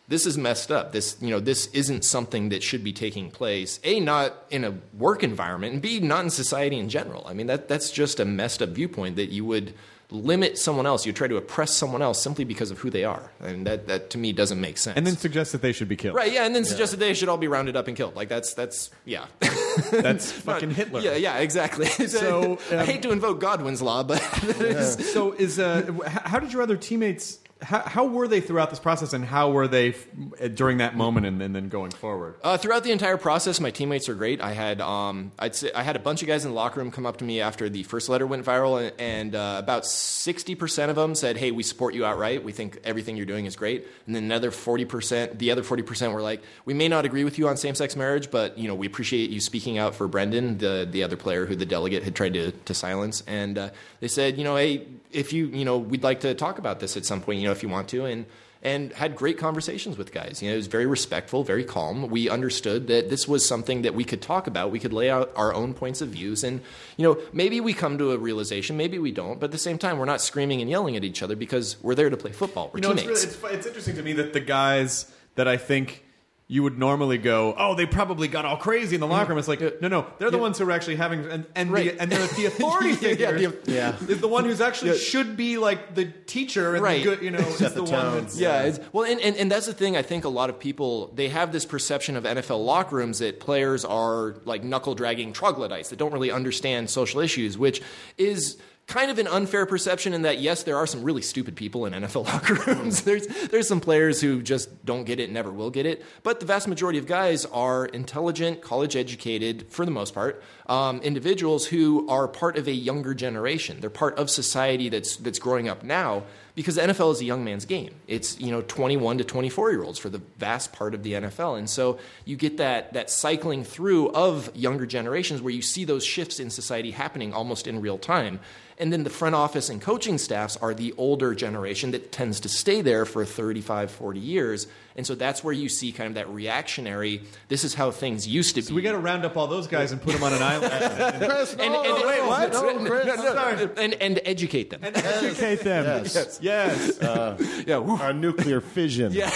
this is messed up. This, you know, this isn't something that should be taking place. A, not in a work environment, and B, not in society in general. I mean, that that's just a messed up viewpoint that you would limit someone else. You try to oppress someone else simply because of who they are. And that, that to me doesn't make sense. And then suggest that they should be killed. Right, yeah, and then yeah. suggest that they should all be rounded up and killed. Like, that's, that's yeah. That's fucking Hitler. Yeah, yeah, exactly. So um, I hate to invoke Godwin's law, but... yeah. So is, uh, how did your other teammates... How, how were they throughout this process, and how were they f- during that moment and, and then going forward? Uh, throughout the entire process, my teammates are great. I had um, I'd say I had a bunch of guys in the locker room come up to me after the first letter went viral, and, and uh, about sixty percent of them said, "Hey, we support you outright. We think everything you're doing is great." And then another forty percent, the other forty percent were like, "We may not agree with you on same-sex marriage, but you know we appreciate you speaking out for Brendan, the the other player who the delegate had tried to to silence." And uh, they said, "You know, hey, if you you know we'd like to talk about this at some point. You know, if you want to." And and had great conversations with guys. You know, it was very respectful, very calm. We understood that this was something that we could talk about. We could lay out our own points of views. And, you know, maybe we come to a realization, maybe we don't. But at the same time, we're not screaming and yelling at each other because we're there to play football. We're you know, teammates. It's, really, it's, it's interesting to me that the guys that I think you would normally go, oh, they probably got all crazy in the locker room. It's like, no, no, they're the yeah. ones who are actually having, and and, right. the, and they're the authority figure. yeah, yeah. Is the one who's actually yeah. should be like the teacher and right. the good, you know, is the, the one that's... Yeah, it's, well, and, and, and that's the thing. I think a lot of people, they have this perception of N F L locker rooms that players are like knuckle-dragging troglodytes that don't really understand social issues, which is... kind of an unfair perception in that, yes, there are some really stupid people in N F L locker rooms. There's there's some players who just don't get it and never will get it. But the vast majority of guys are intelligent, college-educated, for the most part, um, individuals who are part of a younger generation. They're part of society that's that's growing up now, because the N F L is a young man's game. It's, you know, twenty-one to twenty-four-year-olds for the vast part of the N F L. And so you get that that cycling through of younger generations where you see those shifts in society happening almost in real time. And then the front office and coaching staffs are the older generation that tends to stay there for thirty-five, forty years. And so that's where you see kind of that reactionary, this is how things used to be. So we got to round up all those guys and put them on an island. Chris, no, and, and, no, wait, what? No, Chris, no, no, no, and, and educate them. And educate them. Yes. Yes. yes. Uh, yeah. Woo. Our nuclear fission. Yeah.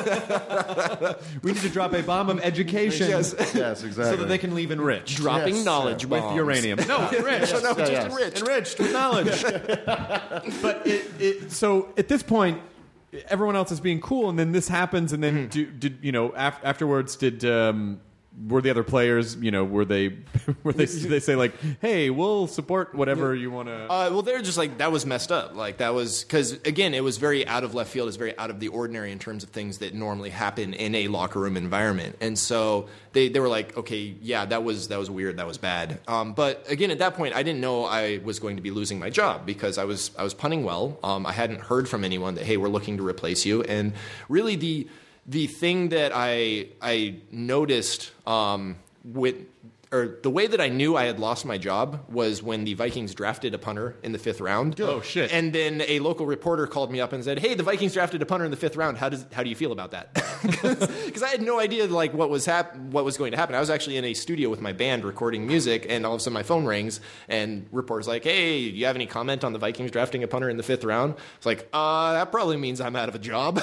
We need to drop a bomb of education. Yes. Yes, exactly. So that they can leave enriched. Dropping Yes, knowledge With bombs. uranium. No, enriched. no, no, Yeah, just yes. enriched. Enriched with knowledge. But it, it, so at this point, everyone else is being cool, and then this happens, and then Mm-hmm. do, did you know af- afterwards? Did um, were the other players? You know, were they were they they say like, hey, we'll support whatever you want to? Uh, well, they're just like, that was messed up. Like, that was, because, again, it was very out of left field. It's very out of the ordinary in terms of things that normally happen in a locker room environment. And so they, they were like, okay, yeah, that was that was weird. That was bad. Um, but, again, at that point, I didn't know I was going to be losing my job because I was I was punting well. Um, I hadn't heard from anyone that, hey, we're looking to replace you. And really the... The thing that I I noticed um, with, or the way that I knew I had lost my job was when the Vikings drafted a punter in the fifth round. Oh, shit. And then a local reporter called me up and said, hey, the Vikings drafted a punter in the fifth round. How does how do you feel about that? Because I had no idea like what was hap- what was going to happen. I was actually in a studio with my band recording music, and all of a sudden my phone rings, and reporter's like, hey, do you have any comment on the Vikings drafting a punter in the fifth round? It's like, uh, that probably means I'm out of a job.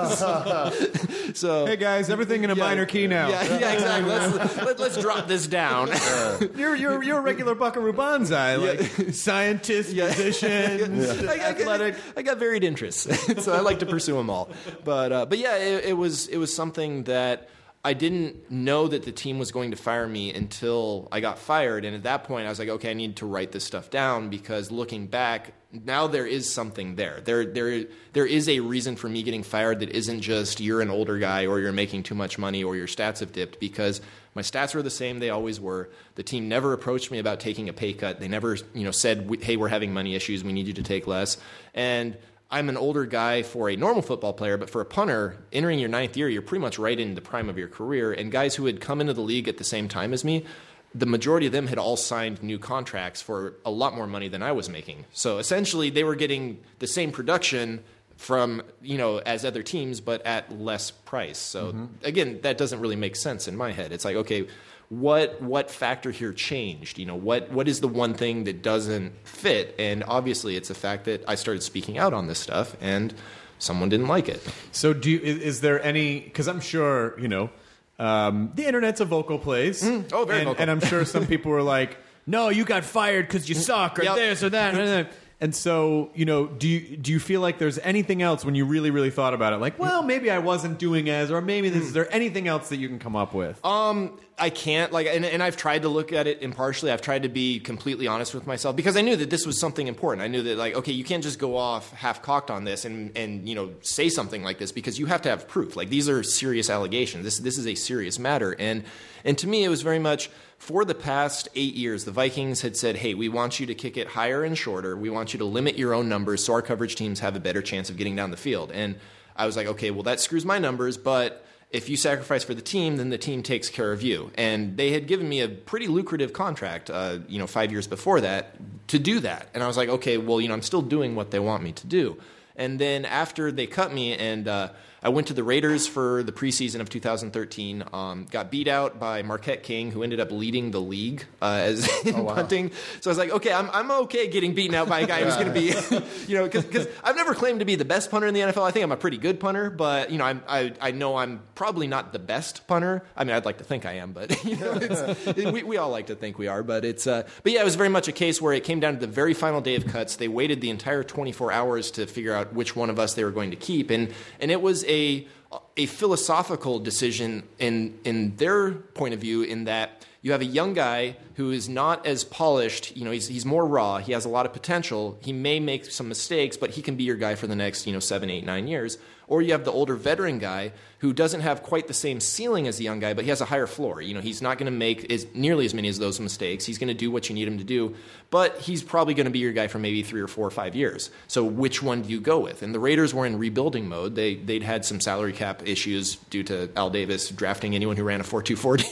so, so Hey guys, everything in a yeah, minor key now. Yeah, yeah, exactly. Let's, let, let's drop this down. You're you're you're a regular Buckaroo Banzai, like scientist, Yeah. musician, I, I, athletic. I, I got varied interests, so I like to pursue them all. But uh, but yeah, it, it was it was something that I didn't know that the team was going to fire me until I got fired, and at that point I was like, okay, I need to write this stuff down because looking back, now there is something there. There there there is a reason for me getting fired that isn't just you're an older guy or you're making too much money or your stats have dipped, because my stats were the same they always were. The team never approached me about taking a pay cut. They never, you know, said, hey, we're having money issues, we need you to take less. And I'm an older guy for a normal football player, but for a punter, entering your ninth year, you're pretty much right in the prime of your career. And guys who had come into the league at the same time as me, the majority of them had all signed new contracts for a lot more money than I was making. So essentially, they were getting the same production from, you know, as other teams, but at less price. So mm-hmm. again, that doesn't really make sense in my head. It's like, okay, what what factor here changed? You know, what what is the one thing that doesn't fit? And obviously, it's the fact that I started speaking out on this stuff, and someone didn't like it. So do you, is, is there any? Because I'm sure you know um, the internet's a vocal place. Mm. Oh, very and, vocal. And I'm sure some people were like, "No, you got fired because you suck," or Yep. this or that. And, that. And so, you know, do you do you feel like there's anything else when you really, really thought about it? Like, well, maybe I wasn't doing as, or maybe this, is there anything else that you can come up with? Um, I can't like, and, and I've tried to look at it impartially. I've tried to be completely honest with myself because I knew that this was something important. I knew that like, okay, you can't just go off half cocked on this and and you know say something like this because you have to have proof. Like these are serious allegations. This this is a serious matter, and and to me it was very much. For the past eight years, the Vikings had said, hey, we want you to kick it higher and shorter. We want you to limit your own numbers so our coverage teams have a better chance of getting down the field. And I was like, okay, well, that screws my numbers, but if you sacrifice for the team, then the team takes care of you. And they had given me a pretty lucrative contract, uh, you know, five years before that to do that. And I was like, okay, well, you know, I'm still doing what they want me to do. And then after they cut me and uh, I went to the Raiders for the preseason of two thousand thirteen, um, got beat out by Marquette King, who ended up leading the league uh, as in oh, wow. punting. So I was like, okay, I'm I'm okay getting beaten out by a guy who's going to be, you know, because I've never claimed to be the best punter in the N F L. I think I'm a pretty good punter, but, you know, I'm, I I know I'm probably not the best punter. I mean, I'd like to think I am, but, you know, it's, it, we, we all like to think we are. But, it's, uh, but yeah, it was very much a case where it came down to the very final day of cuts. They waited the entire twenty-four hours to figure out which one of us they were going to keep. And, and it was a... a philosophical decision in in their point of view in that you have a young guy who is not as polished, you know, he's he's more raw, he has a lot of potential, he may make some mistakes, but he can be your guy for the next, you know, seven, eight, nine years. Or you have the older veteran guy who doesn't have quite the same ceiling as the young guy, but he has a higher floor. You know, he's not going to make as, nearly as many of those mistakes. He's going to do what you need him to do, but he's probably going to be your guy for maybe three or four or five years. So which one do you go with? And the Raiders were in rebuilding mode. They, they'd had some salary cap issues due to Al Davis drafting anyone who ran a four two forty.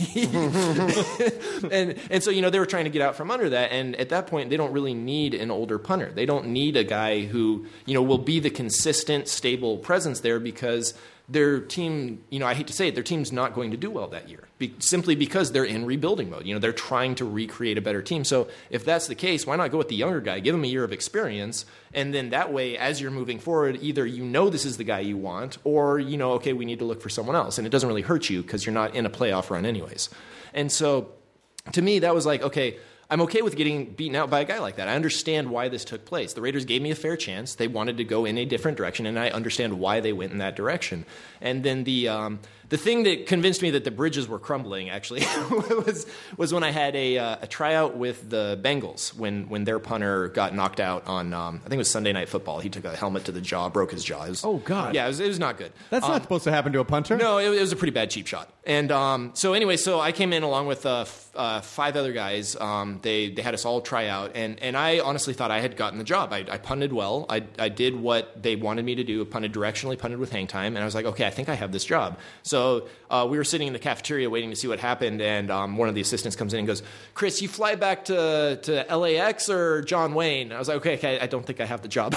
and, and so, you know, they were trying to get out from under that. And at that point, they don't really need an older punter. They don't need a guy who, you know, will be the consistent, stable presence there because their team, you know, I hate to say it, their team's not going to do well that year be, simply because they're in rebuilding mode. You know, they're trying to recreate a better team. So if that's the case, why not go with the younger guy, give him a year of experience, and then that way, as you're moving forward, either you know this is the guy you want, or, you know, okay, we need to look for someone else. And it doesn't really hurt you because you're not in a playoff run anyways. And so to me, that was like, okay, I'm okay with getting beaten out by a guy like that. I understand why this took place. The Raiders gave me a fair chance. They wanted to go in a different direction, and I understand why they went in that direction. And then the um, the thing that convinced me that the bridges were crumbling, actually, was was when I had a, uh, a tryout with the Bengals when, when their punter got knocked out on, um, I think it was Sunday Night Football. He took a helmet to the jaw, broke his jaw. It was, oh, God. Yeah, it was, it was not good. That's um, not supposed to happen to a punter? No, it, it was a pretty bad cheap shot. And um, so anyway, so I came in along with uh, f- uh, five other guys. Um, they they had us all try out, and, and I honestly thought I had gotten the job. I, I punted well. I, I did what they wanted me to do, punted directionally, punted with hang time, and I was like, okay, I think I have this job. So uh, we were sitting in the cafeteria waiting to see what happened, and um, one of the assistants comes in and goes, Chris, you fly back to, to L A X or John Wayne? I was like, okay, okay I don't think I have the job.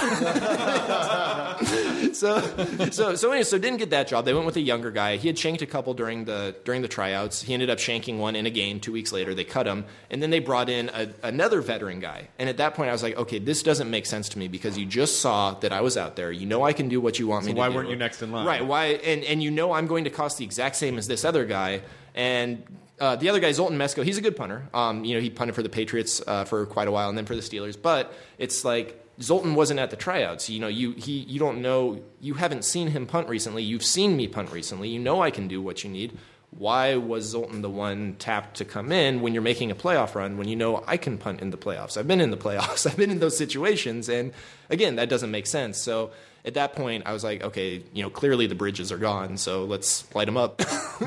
so so so anyway, so didn't get that job. They went with a younger guy. He had shanked a couple during the during the tryouts. He ended up shanking one in a game. Two weeks later, they cut him, and then they brought in a, another veteran guy. And at that point, I was like, okay, this doesn't make sense to me because you just saw that I was out there. You know I can do what you want so me to why do. Why weren't you next in line? Right. Why? And and you know I'm going to cost the exact same as this other guy. And uh, the other guy, Zoltan Mesko, he's a good punter. Um, you know, he punted for the Patriots uh, for quite a while, and then for the Steelers. But it's like Zoltan wasn't at the tryouts. You know, you he you don't know. You haven't seen him punt recently. You've seen me punt recently. You know I can do what you need. Why was Zoltan the one tapped to come in when you're making a playoff run when you know I can punt in the playoffs? I've been in the playoffs. I've been in those situations. And, again, that doesn't make sense. So at that point, I was like, okay, you know, clearly the bridges are gone, so let's light them up. Wow.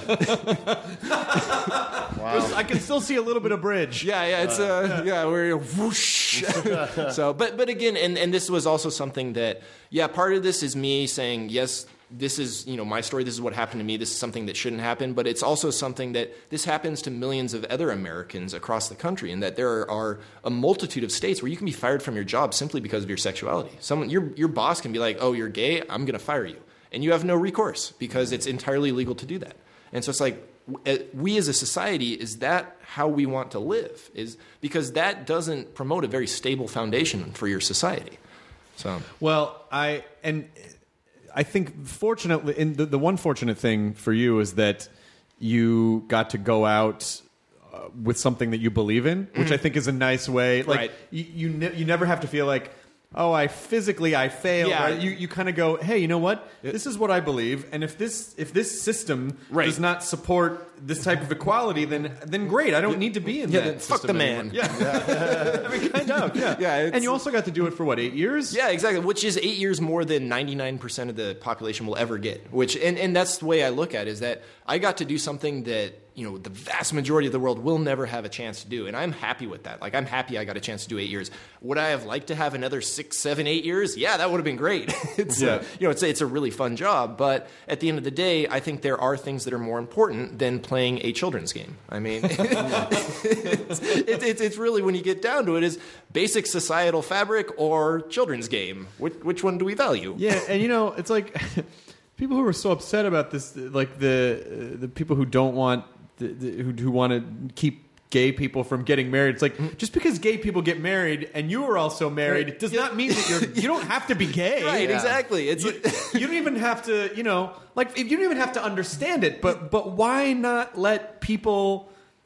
I can still see a little bit of bridge. Yeah, yeah, it's uh, yeah, we're whoosh. So, but but again, and and this was also something that, yeah, part of this is me saying, yes, this is, you know, my story, this is what happened to me, this is something that shouldn't happen, but it's also something that this happens to millions of other Americans across the country, and that there are a multitude of states where you can be fired from your job simply because of your sexuality. Someone, your your boss can be like, oh, you're gay, I'm going to fire you. And you have no recourse because it's entirely legal to do that. And so it's like, we as a society, is that how we want to live? Is because that doesn't promote a very stable foundation for your society. So well, I and I think fortunately, in the, the one fortunate thing for you is that you got to go out uh, with something that you believe in, which mm-hmm. I think is a nice way. Like right. you, you, ne- you never have to feel like, oh, I physically I failed. Yeah. Right? You you kind of go, hey, you know what? This is what I believe, and if this if this system right. does not support this type of equality, then then great. I don't need to be in yeah, that. Then fuck the man. Yeah, yeah. I mean, kind of. Yeah, yeah. And you also got to do it for what, eight years? Yeah, exactly. Which is eight years more than ninety-nine percent of the population will ever get. Which and and that's the way I look at it, is that I got to do something that, you know, the vast majority of the world will never have a chance to do. And I'm happy with that. Like, I'm happy I got a chance to do eight years. Would I have liked to have another six, seven, eight years? Yeah, that would have been great. it's yeah. a, you know, it's a, it's a really fun job. But at the end of the day, I think there are things that are more important than playing a children's game. I mean, it's, it, it, it's really, when you get down to it, is basic societal fabric or children's game. Which, which one do we value? Yeah, and you know, it's like people who are so upset about this, like the uh, the people who don't want The, the, who, who want to keep gay people from getting married. It's like, just because gay people get married and you are also married does not mean that you're you don't have to be gay. Right, yeah. exactly. It's you, you don't even have to, you know, like you don't even have to understand it, but but why not let people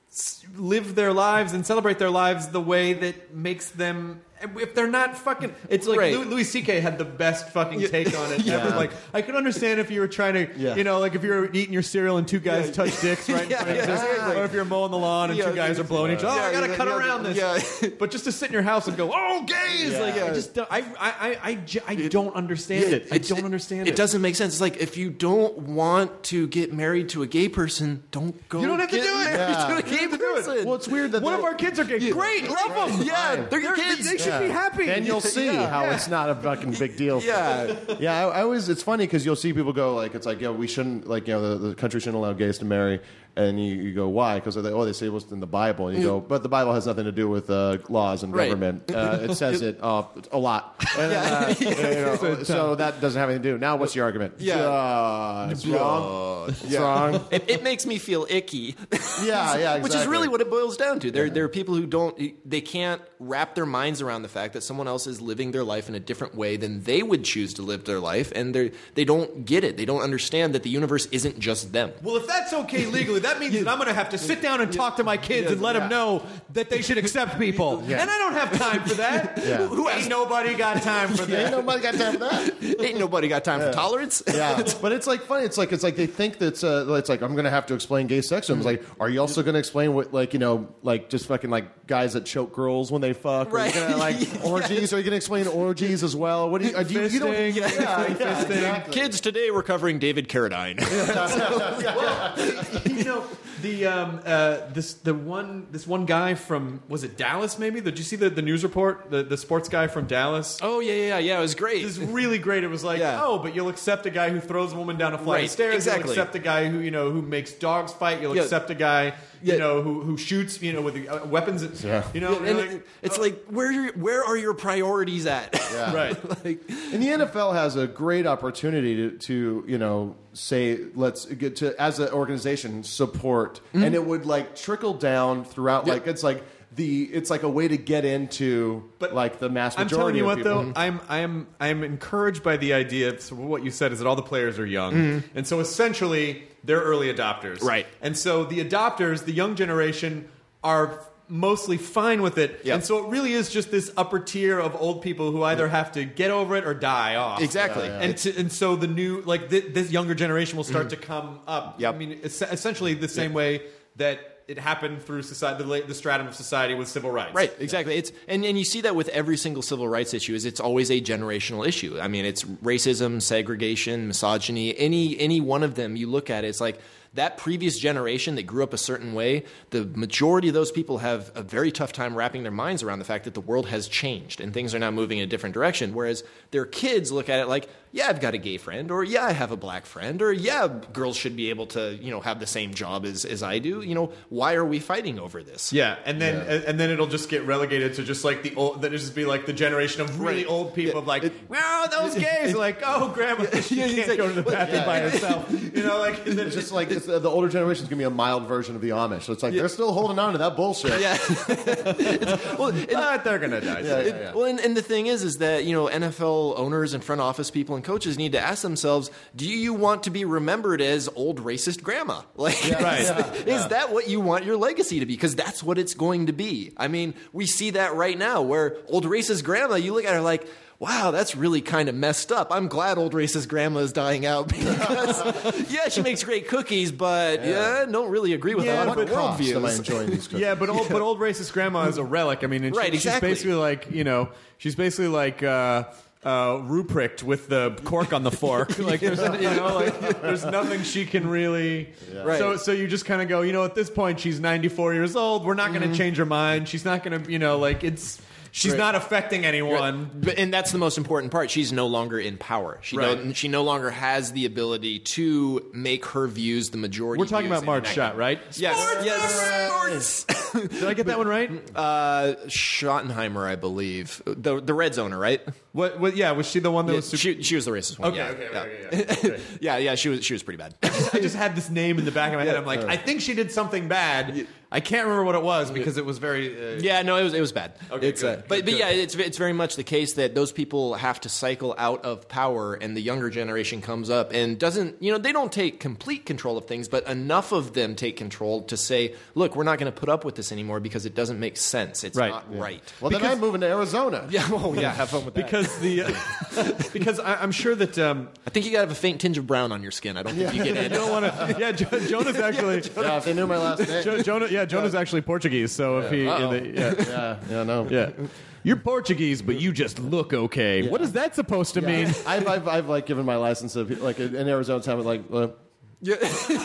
live their lives and celebrate their lives the way that makes them, if they're not fucking, it's like right. Louis, Louis C K had the best fucking take on it yeah. ever. Like, I could understand if you were trying to, yeah. you know, like if you're eating your cereal and two guys yeah. touch dicks right yeah, in front yeah, of you, exactly. or if you're mowing the lawn and yeah, two guys are blowing each other. Oh, yeah, I gotta yeah, cut yeah, around this. yeah. But just to sit in your house and go, oh, gays! Yeah. Like, Yeah. I just don't, I, I, I, I, j- I don't understand Yeah, it. I it's- don't understand it. It doesn't make sense. It's like, if you don't want to get married to a gay person, don't go. You don't have to get do it. married Yeah. to a You gay have to do it. person. Well, it's weird that One the- of our kids are gay. Great, love them. Yeah, they're your They're- kids. They should Yeah. be happy. And you'll see Yeah. how Yeah. it's not a fucking big deal. Yeah. Yeah, I, I always, it's funny because you'll see people go like, it's like, yeah, we shouldn't, like, you know, the, the country shouldn't allow gays to marry. And you, you go, why? Because they, oh, they say what's in the Bible. And you go, but the Bible has nothing to do with uh, laws and Right. government. Uh, it says it uh, a lot. And, uh, you know, so that doesn't have anything to do. Now, what's your argument? Yeah. Uh, it's wrong. It's wrong. It, it makes me feel icky. Yeah, yeah, Which is exactly. really what it boils down to. There, there are people who don't, they can't wrap their minds around the fact that someone else is living their life in a different way than they would choose to live their life, and they they don't get it. They don't understand that the universe isn't just them. Well, if that's okay legally, that means that I'm going to have to sit down and talk to my kids and let Yeah. them know that they should accept people. Yeah. And I don't have time for that. Yeah. Who ain't nobody got time for Ain't that? nobody got time for that. Ain't nobody got time for tolerance. Yeah, but it's like funny. It's like it's like they think that's uh, it's like I'm going to have to explain gay sex to them. It's like, are you also going to explain what, like, you know, like just fucking like guys that choke girls when they fuck? Or Right. Are you gonna, like Yeah. orgies? Are you going to explain orgies as well? What do you? Uh, do you, you don't? Fisting. Yeah, yeah, Fisting. exactly. Kids, today we're covering David Carradine. You know, the um, uh, this the one this one guy from, was it Dallas? Maybe did you see the, the news report? The the sports guy from Dallas. Oh yeah, yeah, yeah. It was great. It was really great. It was like, Yeah. oh, but you'll accept a guy who throws a woman down a flight Right, of stairs. exactly. You'll accept a guy who, you know, who makes dogs fight. You'll Yeah. accept a guy, you Yeah. know, who who shoots, you know, with uh, weapons. Yeah. You know, and and it- like, it's oh, like, where where are your priorities at? Yeah. right. like, And the N F L has a great opportunity to, to you know, say, let's get to, as an organization, support. And it would, like, trickle down throughout. Yeah. Like, it's like the, it's like a way to get into, But like, the mass I'm majority telling you of what, people. though, I'm I'm I'm encouraged by the idea. Of, so what you said is that all the players are young, and so essentially they're early adopters, Right. And so the adopters, the young generation, are mostly fine with it, Yep. and so it really is just this upper tier of old people who either have to get over it or die off. Exactly. Yeah, yeah. And to, and so the new, like th- this younger generation will start to come up. Yep. I mean, es- essentially the same way that it happened through society, the, la- the stratum of society with civil rights. Right, exactly. It's and, and you see that with every single civil rights issue. Is it's always a generational issue. I mean, it's racism, segregation, misogyny. Any any one of them you look at, it's like that previous generation that grew up a certain way. The majority of those people have a very tough time wrapping their minds around the fact that the world has changed and things are now moving in a different direction. Whereas their kids look at it like, yeah, I've got a gay friend, or yeah, I have a black friend, or yeah, girls should be able to, you know, have the same job as, as I do. You know, why are we fighting over this? Yeah, and then and then it'll just get relegated to just like the old. Then it'll just be like the generation of really Right. old people Yeah. of like, It- well, those gays, like, oh, grandma, she Yeah, can't exactly. go to the bathroom Yeah. by herself. You know, like, and then It's just like it's it's, uh, the older generation is going to be a mild version of the Amish. So it's like they're still holding on to that bullshit. Yeah. well, But they're gonna die. Yeah, It- yeah, yeah. Well, and, and the thing is, is that, you know, N F L owners and front office people and coaches need to ask themselves, do you want to be remembered as old racist grandma? Like, Right. is, Yeah, is yeah. that what you want your legacy to be? Because that's what it's going to be. I mean, we see that right now where old racist grandma, you look at her like, wow, that's really kind of messed up. I'm glad old racist grandma is dying out because, yeah, she makes great cookies, but yeah, don't really agree with Yeah, a lot but of Cost am I worldviews. enjoying these cookies? Yeah, but old, but old racist grandma is a relic. I mean, and she- Right, she's exactly. basically like, you know, she's basically like uh, uh, Ruprecht with the cork on the fork. Like, there's, you know, like there's nothing she can really. Right. So, so you just kind of go, you know, at this point, she's ninety-four years old. We're not going to change her mind. She's not going to, you know, like it's. She's Right. not affecting anyone. But, and that's the most important part. She's no longer in power. She Right. no, she no longer has the ability to make her views the majority. We're talking views about Marge in an Schott, act. right? Yes, yes. Sports. Did I get that one right? uh, Schottenheimer, I believe, the the Reds owner, right? What? What? Yeah, was she the one that Yeah, was? Super- she, she was the racist one. Okay, yeah, okay, yeah. okay, okay, okay. yeah, yeah. She was she was pretty bad. I just had this name in the back of my head. I'm like, I think she did something bad. I can't remember what it was because it was very. Uh, Yeah, no, it was it was bad. Okay, it's, good, uh, but good, but good. yeah, it's it's very much the case that those people have to cycle out of power, and the younger generation comes up and doesn't. You know, they don't take complete control of things, but enough of them take control to say, "Look, we're not going to put up with this anymore because it doesn't make sense. It's Right. not right." Well, then I'm moving to Arizona. Yeah, well, yeah, have fun with that. because the uh, because I, I'm sure that um, I think you got to have a faint tinge of brown on your skin. I don't think you get you in. don't want to. Yeah, jo- Jonah's actually. Yeah, if they knew my last name. Jo- Jonah, yeah, Jonah's actually Portuguese. So if he, Uh-oh. in the, yeah, Yeah, yeah, no. yeah, you're Portuguese, but you just look okay. What is that supposed to mean? I've, I've, I've like given my license of like in Arizona having like uh, Yeah.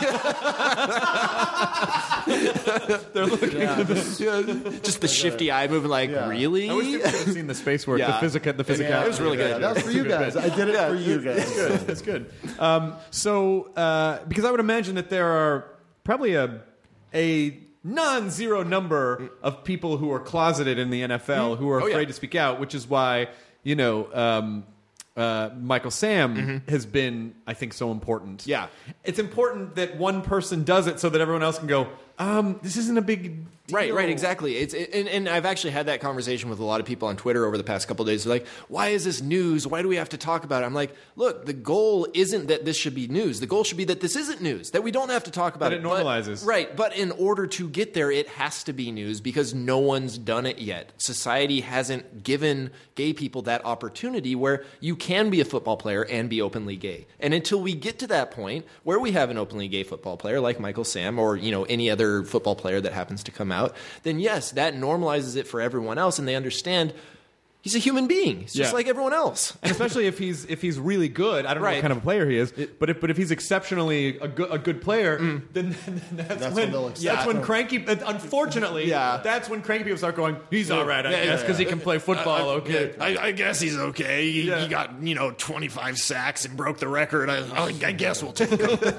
They're looking. yeah, Just the shifty eye moving, like, Yeah. really? I wish people could have seen the space work, Yeah. the physica, the physicality. yeah, it was really yeah, good. That was for you guys. I did it for you guys. Good. That's good. Um, so, uh, because I would imagine that there are probably a a non-zero number of people who are closeted in the N F L who are Oh, yeah. afraid to speak out, which is why you know um, uh, Michael Sam has been, I think, so important. Yeah. it's important that one person does it so that everyone else can go. Um, this isn't a big deal. Right, right, exactly. It's it, and, and I've actually had that conversation with a lot of people on Twitter over the past couple of days. They're like, "Why is this news? Why do we have to talk about it?" I'm like, "Look, the goal isn't that this should be news. The goal should be that this isn't news. That we don't have to talk about That it. it But- normalizes. right, but in order to get there, it has to be news because no one's done it yet. Society hasn't given gay people that opportunity where you can be a football player and be openly gay. And until we get to that point where we have an openly gay football player like Michael Sam or you know any other football player that happens to come out, then yes, that normalizes it for everyone else, and they understand he's a human being. He's just Yeah. like everyone else. And especially if he's if he's really good, I don't know Right. what kind of a player he is, but if but if he's exceptionally a good a good player, then, then that's, That's when when they'll accept that's when him. cranky. Unfortunately, Yeah. that's when cranky people start going. He's all right, I Yeah, guess, yeah, because he yeah. can play football. okay, I, I guess he's okay. He, Yeah. he got you know twenty-five sacks and broke the record. I, I, I guess we'll take it.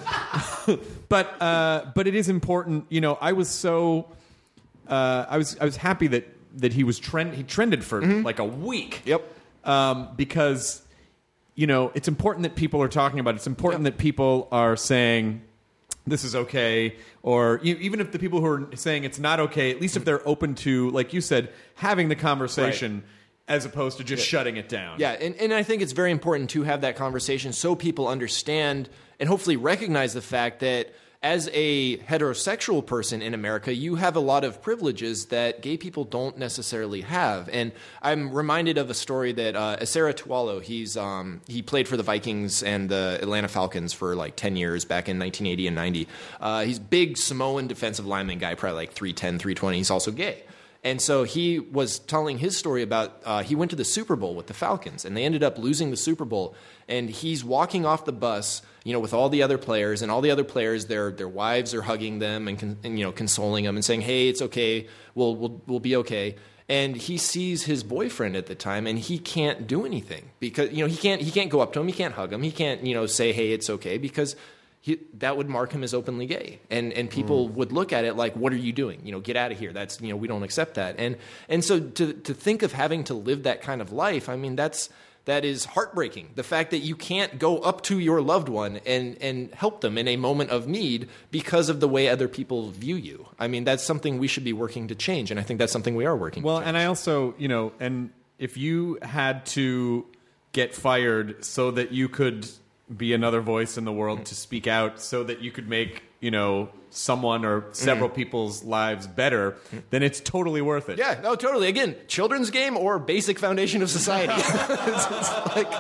but uh, but it is important. You know, I was so uh, I was I was happy that that he was trend he trended for like a week. Yep. Um, because you know it's important that people are talking about it. It's important that people are saying this is okay, or e- even if the people who are saying it's not okay, at least if they're open to, like you said, having the conversation as opposed to just shutting it down. Yeah, and, and I think it's very important to have that conversation so people understand and hopefully recognize the fact that as a heterosexual person in America, you have a lot of privileges that gay people don't necessarily have. And I'm reminded of a story that uh, Asera Tualo, he's um, he played for the Vikings and the Atlanta Falcons for like ten years back in nineteen eighty and ninety. Uh, he's big Samoan defensive lineman guy, probably like three ten, three twenty. He's also gay. And so he was telling his story about uh, he went to the Super Bowl with the Falcons, and they ended up losing the Super Bowl. And he's walking off the bus, you know, with all the other players, and all the other players, their their wives are hugging them and, con- and you know consoling them and saying, "Hey, it's okay, we'll we'll we'll be okay." And he sees his boyfriend at the time, and he can't do anything because you know he can't he can't go up to him, he can't hug him, he can't you know say, "Hey, it's okay," because He, that would mark him as openly gay, and and people mm. would look at it like, "What are you doing? You know, get out of here. That's you know, we don't accept that." And and so to to think of having to live that kind of life, I mean, that's that is heartbreaking. The fact that you can't go up to your loved one and, and help them in a moment of need because of the way other people view you. I mean, that's something we should be working to change, and I think that's something we are working Well, to change. and I also, you know, and if you had to get fired so that you could be another voice in the world to speak out so that you could make, you know, someone or several mm. people's lives better, then it's totally worth it. Yeah, no, totally. Again, children's game or basic foundation of society. it's, it's like,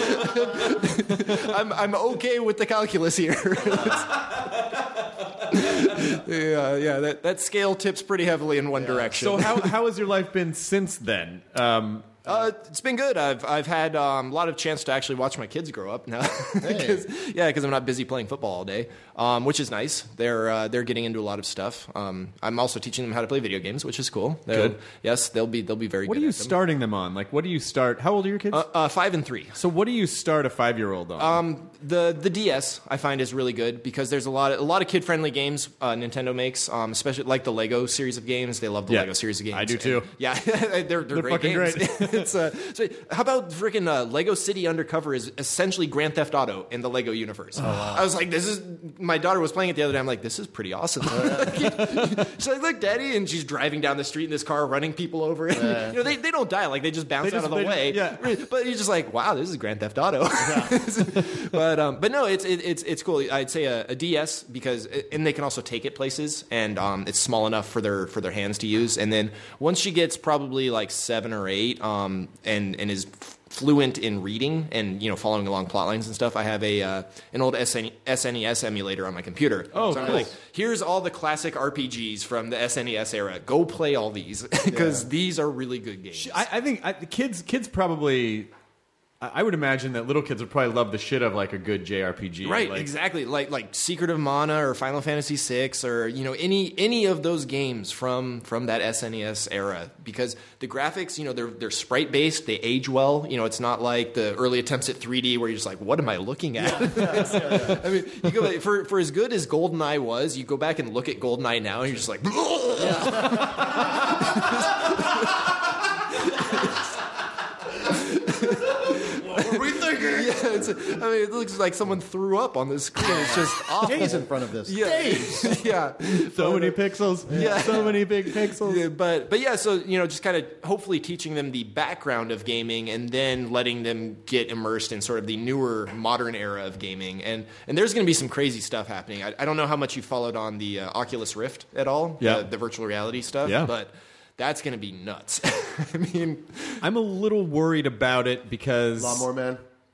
I'm, I'm okay with the calculus here. yeah, yeah, that, that scale tips pretty heavily in one yeah. direction. So how, how has your life been since then? Um, Uh, it's been good. I've I've had um, a lot of chance to actually watch my kids grow up now. Cause, hey. Yeah, because I'm not busy playing football all day, um, which is nice. They're uh, they're getting into a lot of stuff. Um, I'm also teaching them how to play video games, which is cool. They're, good. Yes, they'll be they'll be very. What good are you at them. starting them on? Like, what do you start? How old are your kids? Uh, uh, five and three. So, what do you start a five year old on? Um, the the D S I find is really good because there's a lot of, a lot of kid friendly games uh, Nintendo makes, um, especially like the Lego series of games. They love the yeah. Lego series of games. I do too. And, yeah, they're they're, they're great fucking games. great. it's uh, so how about freaking uh, Lego City Undercover is essentially Grand Theft Auto in the Lego universe. Oh, wow. I was like, this is. My daughter was playing it the other day. I'm like, this is pretty awesome. She's like, look, Daddy, and she's driving down the street in this car, running people over. And, Yeah. you know, they they don't die. Like they just bounce They out just- of the they way. just- yeah. But you're just like, wow, this is Grand Theft Auto. Yeah. but um, but no, it's it, it's it's cool. I'd say a, a D S because and they can also take it places, and um, it's small enough for their for their hands to use. And then once she gets probably like seven or eight, um, and and is fluent in reading and you know following along plot lines and stuff, I have a uh, an old S N E S emulator on my computer. Oh, so I'm cool. like, here's all the classic R P Gs from the S N E S era. Go play all these because yeah. these are really good games. I, I think I, kids kids probably. I would imagine that little kids would probably love the shit of like a good J R P G. Right, like, exactly. Like like Secret of Mana or Final Fantasy six or you know any any of those games from from that S N E S era because the graphics, you know, they're they're sprite based, they age well. You know, it's not like the early attempts at three D where you're just like, what am I looking at? Yeah, yeah, yeah. I mean, you go for for as good as GoldenEye was, you go back and look at GoldenEye now and you're just like, What were we thinking? Yeah, it's, I mean, it looks like someone threw up on the screen. It's just awful. Days in front of this. Yeah, Days. yeah. so many pixels. Yeah. So many big pixels. Yeah, but but yeah, so you know, just kind of hopefully teaching them the background of gaming, and then letting them get immersed in sort of the newer modern era of gaming. And and there's going to be some crazy stuff happening. I, I don't know how much you followed on the uh, Oculus Rift at all. Yeah. the, the virtual reality stuff. Yeah. but that's going to be nuts. I mean, I'm a little worried about it because Lawnmower Man.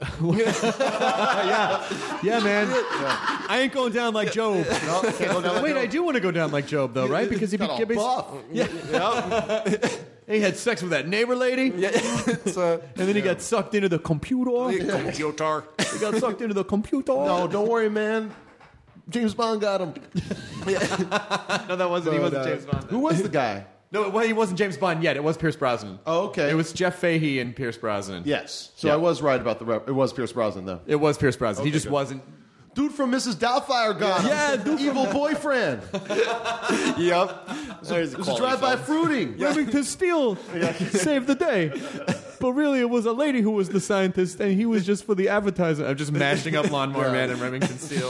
yeah, yeah, man. Yeah. I ain't going down like Job. No, can't go down like Wait, Job. I do want to go down like Job, though, right? Because he Got all became buff. yeah, he had sex with that neighbor lady, yeah, it's, uh, and then he got sucked into the computer. computer. He got sucked into the computer. No, don't worry, man. James Bond got him. no, that wasn't. he But, wasn't uh, James Bond. Who was the guy? No, well, he wasn't James Bond yet. It was Pierce Brosnan. Oh, okay. It was Jeff Fahey and Pierce Brosnan. Yes. So Yeah. I was right about the rep. It was Pierce Brosnan, though. It was Pierce Brosnan. he Okay, just good. wasn't. Dude from Missus Doubtfire got him. Yeah, dude from- evil boyfriend. Yep. It was a drive-by fruiting. Remington Steele saved the day. But really, it was a lady who was the scientist, and he was just for the advertising. I'm just mashing up Lawnmower Yeah. Man and Remington Steele.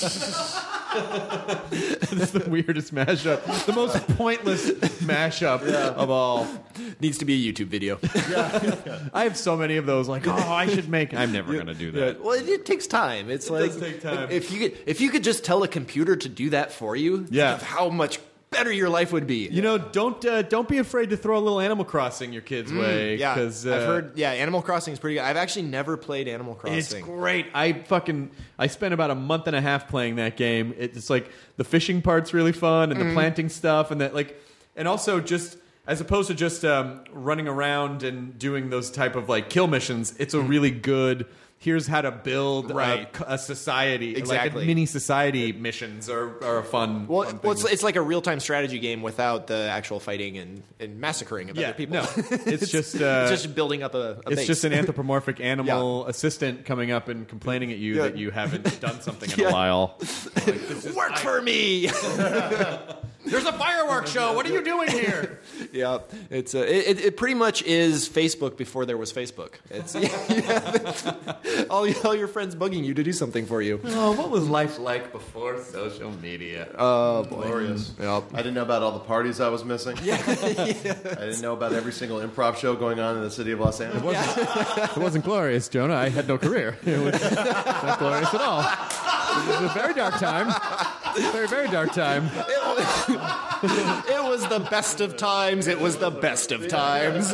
It's the weirdest mashup. The most pointless mashup of all. Needs to be a YouTube video. I have so many of those. Like, oh, I should make. I'm never going to do that. Well, it, it takes time. It's like does take time. If you could, if you could just tell a computer to do that for you, Yeah. think of how much better your life would be. You know, don't uh, don't be afraid to throw a little Animal Crossing your kids' way. yeah, 'cause, uh, I've heard. Yeah, Animal Crossing is pretty good. I've actually never played Animal It's Crossing. great. I fucking I spent about a month and a half playing that game. It's like the fishing part's really fun and the planting stuff and that like and also just as opposed to just um, running around and doing those type of like kill missions, it's a really good. Here's how to build Right. a, a society, Exactly. like a mini society missions are, are a fun. Well, fun well it's, thing. it's like a real time strategy game without the actual fighting and, and massacring of yeah, other people. no, it's just uh, it's just building up a, a it's base. just an anthropomorphic animal assistant coming up and complaining at you Yeah. that you haven't done something in Yeah. a while. Work for me. There's a fireworks show. What are you doing here? Yeah, it's uh, it, it pretty much is Facebook before there was Facebook. It's yeah, all, all your friends bugging you to do something for you. Oh, what was life like before social media? Oh, boy. Glorious. Yep. I didn't know about all the parties I was missing. Yeah. I didn't know about every single improv show going on in the city of Los Angeles. It wasn't glorious, Jonah. I had no career. It was not glorious at all. It was a very dark time. Very, very dark time. It was the best of times. It was the best of times.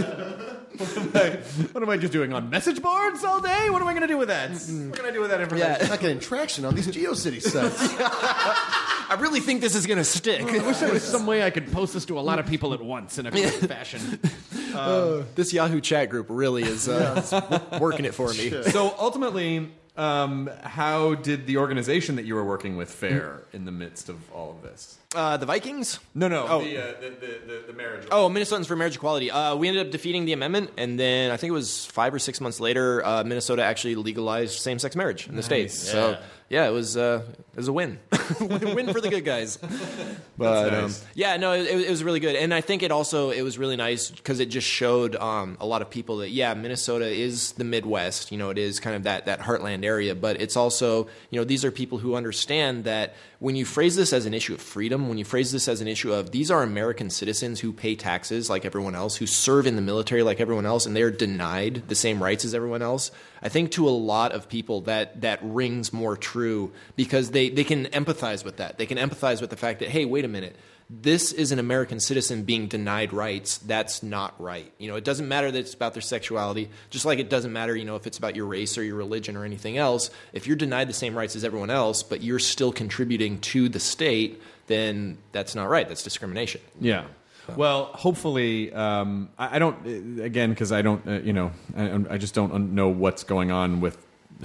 What am I just doing on message boards all day? What am I going to do with that? What can I do with that information? Yeah. I'm not getting traction on these GeoCity sites. I really think this is going to stick. I wish there was some way I could post this to a lot of people at once in a quick fashion. Uh, this Yahoo chat group really is uh, working it for me. So ultimately, um, how did the organization that you were working with fare in the midst of all of this? Uh, the Vikings? No, no, Oh. the, uh, the, the, the, the marriage. Oh, Minnesotans for Marriage Equality. Uh, we ended up defeating the amendment, and then I think it was five or six months later, uh, Minnesota actually legalized same-sex marriage in the state. So, yeah, it was uh, it was a win. Win for the good guys. But nice. um, yeah, no, it, it was really good, and I think it also it was really nice because it just showed um, a lot of people that yeah, Minnesota is the Midwest. You know, it is kind of that that heartland area, but it's also you know these are people who understand that when you phrase this as an issue of freedom, when you phrase this as an issue of these are American citizens who pay taxes like everyone else, who serve in the military like everyone else, and they're denied the same rights as everyone else, I think to a lot of people that that rings more true because they, they can empathize with that. They can empathize with the fact that, hey, wait a minute, this is an American citizen being denied rights. That's not right. You know, it doesn't matter that it's about their sexuality, just like it doesn't matter, you know, if it's about your race or your religion or anything else. If you're denied the same rights as everyone else, but you're still contributing to the state, then that's not right. That's discrimination. Yeah. Well, hopefully, um, I, I don't, again, because I don't, uh, you know, I, I just don't know what's going on with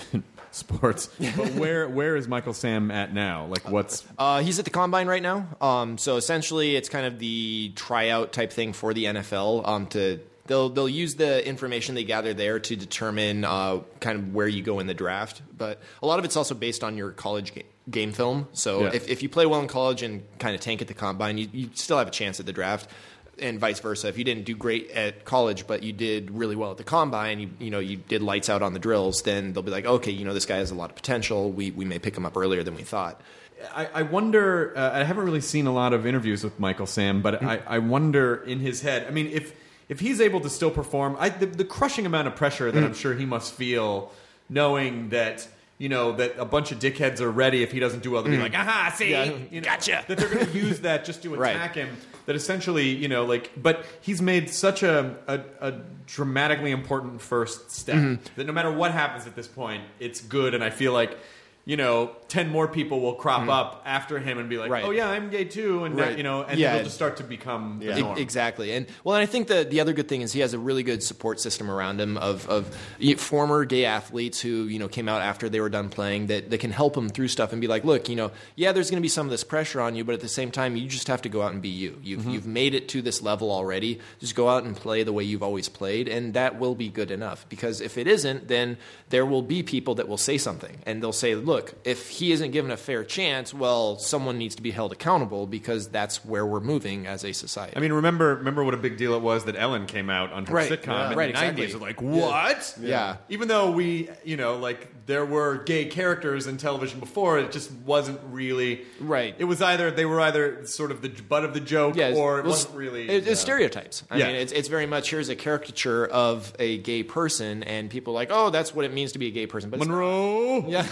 sports. But where where is Michael Sam at now? Like, what's... Uh, he's at the Combine right now. Um, so essentially, it's kind of the tryout type thing for the N F L um, to... They'll they'll use the information they gather there to determine uh, kind of where you go in the draft. But a lot of it's also based on your college ga- game film. So Yeah. if, if you play well in college and kind of tank at the Combine, you, you still have a chance at the draft. And vice versa. If you didn't do great at college, but you did really well at the Combine, you you know you did lights out on the drills, then they'll be like, okay, you know this guy has a lot of potential. We we may pick him up earlier than we thought. I, I wonder, uh, I haven't really seen a lot of interviews with Michael Sam, but I, I wonder in his head, I mean, if if he's able to still perform, I, the, the crushing amount of pressure that I'm sure he must feel knowing that, you know, that a bunch of dickheads are ready if he doesn't do well to be like, aha, see, Yeah. you know, Gotcha. that they're going to use that just to Right. attack him. That essentially, you know, like, but he's made such a, a, a dramatically important first step that no matter what happens at this point, it's good. And I feel like, you know, ten more people will crop up after him and be like, Right. oh, yeah, I'm gay too. And, that, Right. you know, and Yeah. it'll just start to become the E- norm. Exactly, and well, and I think the the other good thing is he has a really good support system around him of of y- former gay athletes who you know came out after they were done playing that that can help him through stuff and be like, look, you know, yeah, there's going to be some of this pressure on you, but at the same time, you just have to go out and be you. You've you've made it to this level already. Just go out and play the way you've always played, and that will be good enough. Because if it isn't, then there will be people that will say something, and they'll say, look, if he isn't given a fair chance, well, someone needs to be held accountable because that's where we're moving as a society. I mean, remember remember what a big deal it was that Ellen came out on her Right. sitcom Yeah. in Right, the exactly. nineties. Like, what? Yeah. Even though we, you know, like, there were gay characters in television before, it just wasn't really... Right. It was either, they were either sort of the butt of the joke, Yeah, or it well, wasn't really... It, it's stereotypes. I Yeah. mean, it's it's very much here's a caricature of a gay person, and people are like, oh, that's what it means to be a gay person. But it's not. Monroe! Yeah,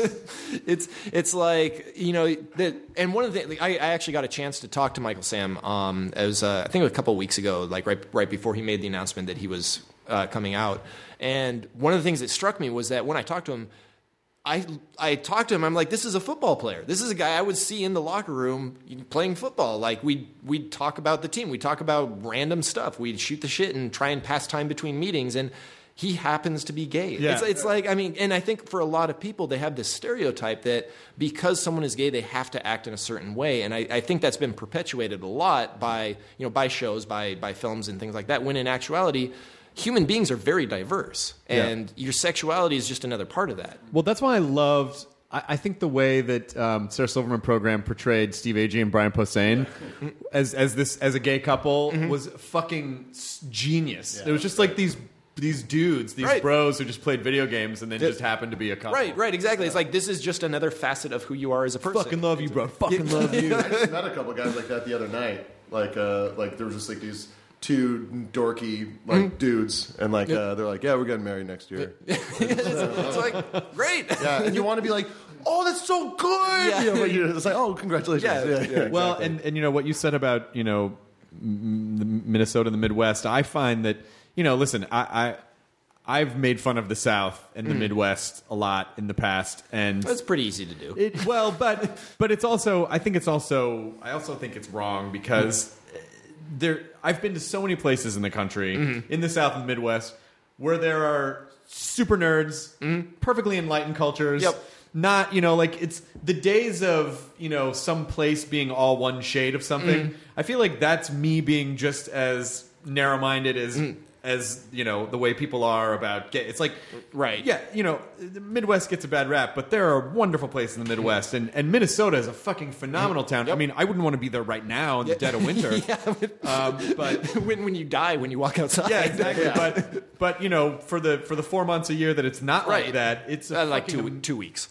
it's it's like you know that, and one of the like, I, I actually got a chance to talk to Michael Sam. Um, it was uh, I think it was a couple of weeks ago, like right right before he made the announcement that he was uh, coming out. And one of the things that struck me was that when I talked to him, I I talked to him. I'm like, this is a football player. This is a guy I would see in the locker room playing football. Like we we'd talk about the team. We talk about random stuff. We'd shoot the shit and try and pass time between meetings. And he happens to be gay. Yeah. It's, it's like, I mean, and I think for a lot of people, they have this stereotype that because someone is gay, they have to act in a certain way. And I, I think that's been perpetuated a lot by, you know, by shows, by, by films and things like that, when in actuality, human beings are very diverse. And your sexuality is just another part of that. Well, that's why I loved... I, I think the way that um, Sarah Silverman program portrayed Steve Agee and Brian Posehn as as this as a gay couple Mm-hmm. was fucking s- genius. It was just like these these dudes, these Right. bros who just played video games and then Yeah. just happened to be a couple. Right, right, exactly. It's like this is just another facet of who you are as a person. Fucking love you, bro. Fucking love you. I just met a couple guys like that the other night. Like, uh, like there was just like these two dorky like Mm-hmm. dudes, and like uh, they're like, yeah, we're getting married next year. it's, it's like great. Yeah, and you want to be like, oh, that's so good. Yeah. You know, but you're it's like, oh, congratulations. Yeah, Yeah, yeah. yeah, Well, exactly. and, and you know what you said about you know m- m- Minnesota and the Midwest. I find that you know, listen, I, I I've made fun of the South and the Midwest a lot in the past, and That's pretty easy to do. it, well, but but it's also I think it's also I also think it's wrong because there I've been to so many places in the country in the South and the Midwest where there are super nerds, perfectly enlightened cultures. Yep. Not, you know, like it's the days of, you know, some place being all one shade of something. I feel like that's me being just as narrow-minded as as, you know, the way people are about gay. It's like, Right. yeah, you know, the Midwest gets a bad rap, but there are wonderful places in the Midwest, and, and Minnesota is a fucking phenomenal town. I mean, I wouldn't want to be there right now in the dead of winter. um, but when when you die, when you walk outside. yeah, exactly. But but you know, for the for the four months a year that it's not like Right. that, it's a Uh, like fucking two two weeks.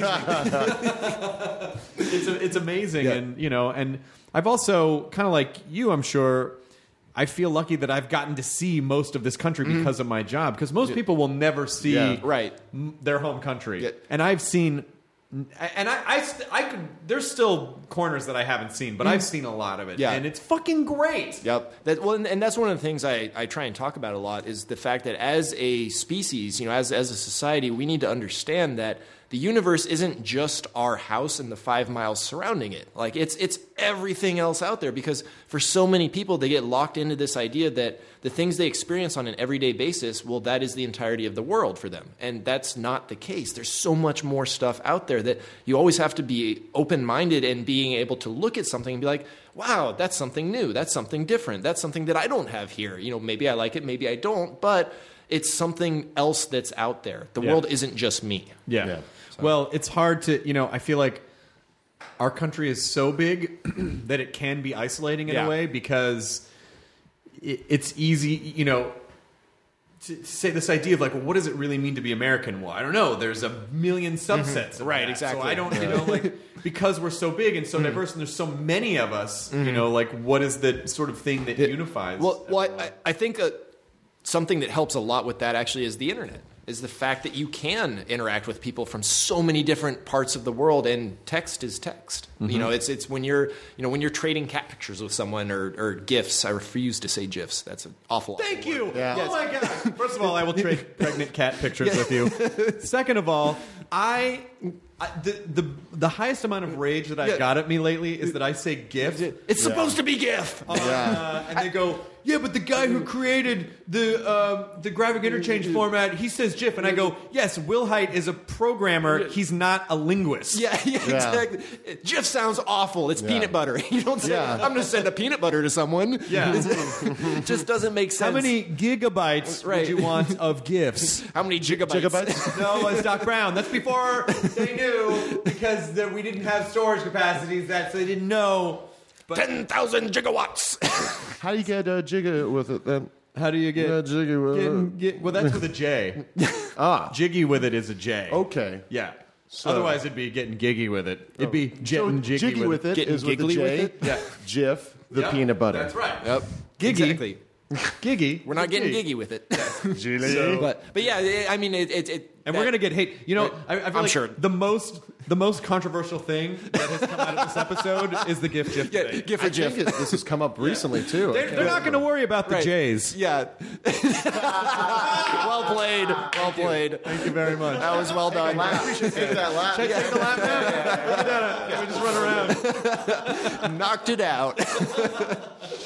it's a, it's amazing, Yeah. and you know, and I've also kind of like you, I'm sure. I feel lucky that I've gotten to see most of this country because of my job. Because most people will never see Yeah. Right. m- their home country, Yeah. and I've seen, and I, I, st- I could. There's still corners that I haven't seen, but I've seen a lot of it, Yeah. and it's fucking great. Yep. That, well, and, and that's one of the things I, I try and talk about a lot is the fact that as a species, you know, as as a society, we need to understand that the universe isn't just our house and the five miles surrounding it. Like it's it's everything else out there, because for so many people they get locked into this idea that the things they experience on an everyday basis, well, that is the entirety of the world for them. And that's not the case. There's so much more stuff out there that you always have to be open-minded and being able to look at something and be like, wow, that's something new. That's something different. That's something that I don't have here. You know, maybe I like it, maybe I don't, but it's something else that's out there. The Yeah. world isn't just me. Yeah. Yeah. Well, it's hard to, you know, I feel like our country is so big that it can be isolating in Yeah. a way, because it, it's easy, you know, to, to say this idea of like, well, what does it really mean to be American? Well, I don't know. There's a million subsets. of Right, that. exactly. So I don't, you know, like, because we're so big and so diverse and there's so many of us, you know, like, what is the sort of thing that unifies? Well, well everyone? I, I think uh, something that helps a lot with that actually is the internet. Is the fact that you can interact with people from so many different parts of the world, and text is text. You know, it's it's when you're you know when you're trading cat pictures with someone, or, or GIFs. I refuse to say GIFs. That's an awful. awful Thank word. you. Yeah. Oh my god. First of all, I will trade pregnant cat pictures with you. Second of all, I, I the, the the highest amount of rage that I've Yeah. got at me lately is that I say GIF. It's supposed to be GIF. Uh, and they go, yeah, but the guy who created the um, the graphic interchange format, he says GIF, and I go, yes, Will Hite is a programmer. He's not a linguist. Yeah, yeah, exactly. GIF sounds awful. It's peanut butter. You don't say, Yeah. I'm going to send a peanut butter to someone. Yeah. It just doesn't make sense. How many gigabytes Right. would you want of GIFs? How many gigabytes? Gigabytes? No, it's Doc Brown. That's before they knew, because the, we didn't have storage capacities. That so they didn't know. But ten thousand gigawatts. How do you get uh, jiggy with it then? how do you get? Yeah, jiggy with getting- it. get- well, that's with a J. Ah, Jiggy with it is a J. okay. Yeah. Otherwise, it'd be getting giggy with it. It'd be So getting jiggy, jiggy with it Getting is with the giggly with J. it? Yeah. Jif, the Yep, peanut butter. That's right. Yep. Giggy. Exactly. Giggy. We're not with getting G. giggy with it. Jilly. but but yeah, I mean it. it, it And that- we're gonna get hate. You know, I, I feel I'm like sure. the most the most controversial thing that has come out of this episode is the GIF GIF Yeah, thing. GIF I or think GIF. it, this has come up recently too. They're, they're not going to worry about the Right. J's. Yeah. well played. Well played. Thank you very much. That was well done. We should take that laugh. Take the lap now. Look at that. We just run around. Knocked it out.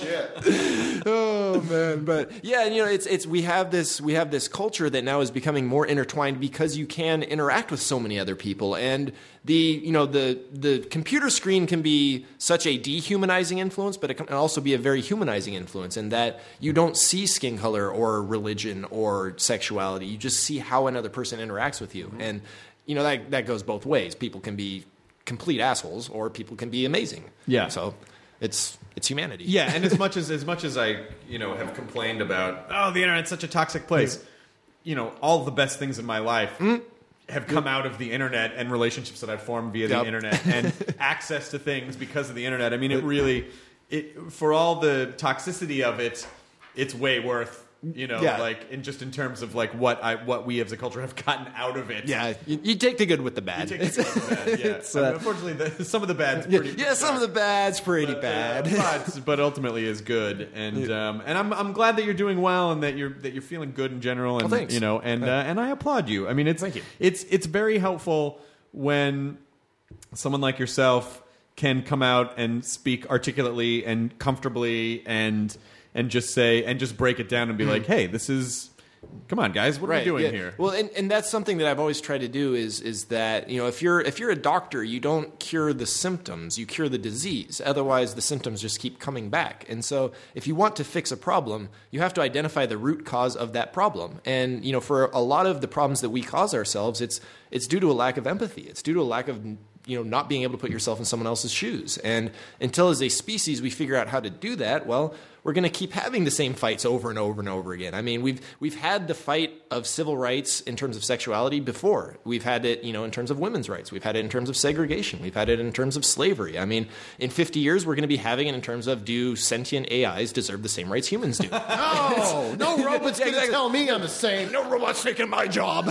shit. Oh man, but yeah, and you know, it's it's we have this we have this culture that now is becoming more intertwined because you can interact with so many other people, and the you know the the computer screen can be such a dehumanizing influence, but it can also be a very humanizing influence in that you don't see skin color or religion or sexuality. You just see how another person interacts with you, mm-hmm. and you know that that goes both ways. People can be complete assholes, or people can be amazing. Yeah. So it's it's humanity. Yeah, and as much as as much as I you know have complained about oh the internet's such a toxic place, mm-hmm. you know all the best things in my life. Mm-hmm. have come out of the internet and relationships that I've formed via the yep. internet and access to things because of the internet. I mean, it really, it for all the toxicity of it, it's way worth, you know, yeah. like in just in terms of like what I what we as a culture have gotten out of it. Yeah, you, you take the good with the bad. You take the good with the bad. Yeah. It's, I mean, uh, unfortunately, the, some of the bad's yeah, pretty. Yeah, some of the bad's pretty but, bad, uh, but, but ultimately is good. And um, and I'm I'm glad that you're doing well and that you're that you're feeling good in general. And well, thanks. you know, and uh, and I applaud you. I mean, it's Thank you. it's it's very helpful when someone like yourself can come out and speak articulately and comfortably and and just say and just break it down and be like, hey, this is. Come on, guys! What are right, we doing yeah. here? Well, and, and that's something that I've always tried to do is is that you know if you're if you're a doctor, you don't cure the symptoms, you cure the disease. Otherwise, the symptoms just keep coming back. And so, if you want to fix a problem, you have to identify the root cause of that problem. And you know, for a lot of the problems that we cause ourselves, it's it's due to a lack of empathy. It's due to a lack of you know not being able to put yourself in someone else's shoes. And until as a species we figure out how to do that, well, we're going to keep having the same fights over and over and over again. I mean, we've we've had the fight of civil rights in terms of sexuality before. We've had it, you know, in terms of women's rights. We've had it in terms of segregation. We've had it in terms of slavery. I mean, in fifty years, we're going to be having it in terms of do sentient A Is deserve the same rights humans do? No, no robots Yeah, going to exactly. tell me I'm the same. No robots taking my job.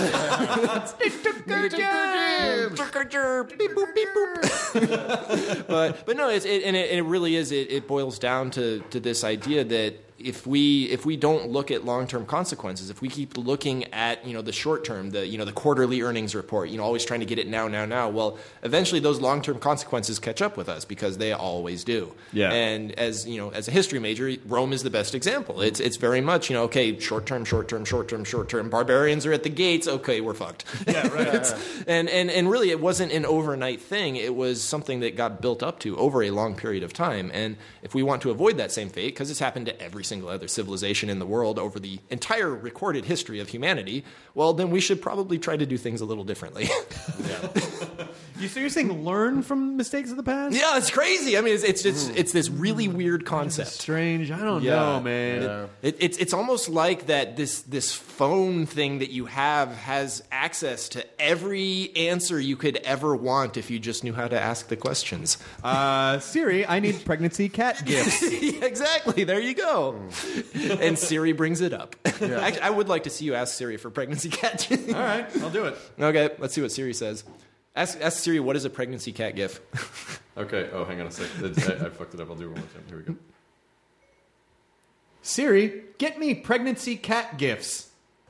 but but no, it's, it, and it, and it really is. It, it boils down to to this idea that if we if we don't look at long term consequences, if we keep looking at you know the short term, the you know the quarterly earnings report, you know always trying to get it now now now, well, eventually those long term consequences catch up with us because they always do. Yeah. And as you know, as a history major, Rome is the best example. It's it's very much you know okay, short term, short term, short term, short term. Barbarians are at the gates. Okay, we're fucked. Yeah, right. It's- and, and and really, it wasn't an overnight thing. It was something that got built up to over a long period of time. And if we want to avoid that same fate, because it's happened to every single other civilization in the world over the entire recorded history of humanity, well, then we should probably try to do things a little differently. You, so you're saying learn from mistakes of the past? Yeah, it's crazy. I mean, it's it's it's, it's this really weird concept. Strange. I don't Yeah. know, man. Yeah. It, it's it's almost like that this this phone thing that you have has access to every answer you could ever want if you just knew how to ask the questions. Uh, Siri, I need pregnancy cat gifts. Yeah, exactly. There you go. And Siri brings it up. Actually, I would like to see you ask Siri for pregnancy cat. All right, I'll do it. Okay, let's see what Siri says. Ask, ask Siri, what is a pregnancy cat gif? Okay. Oh, hang on a sec. I, I fucked it up. I'll do it one more time. Here we go. Siri, get me pregnancy cat gifts.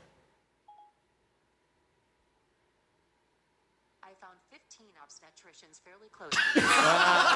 I found fifteen obstetricians fairly close.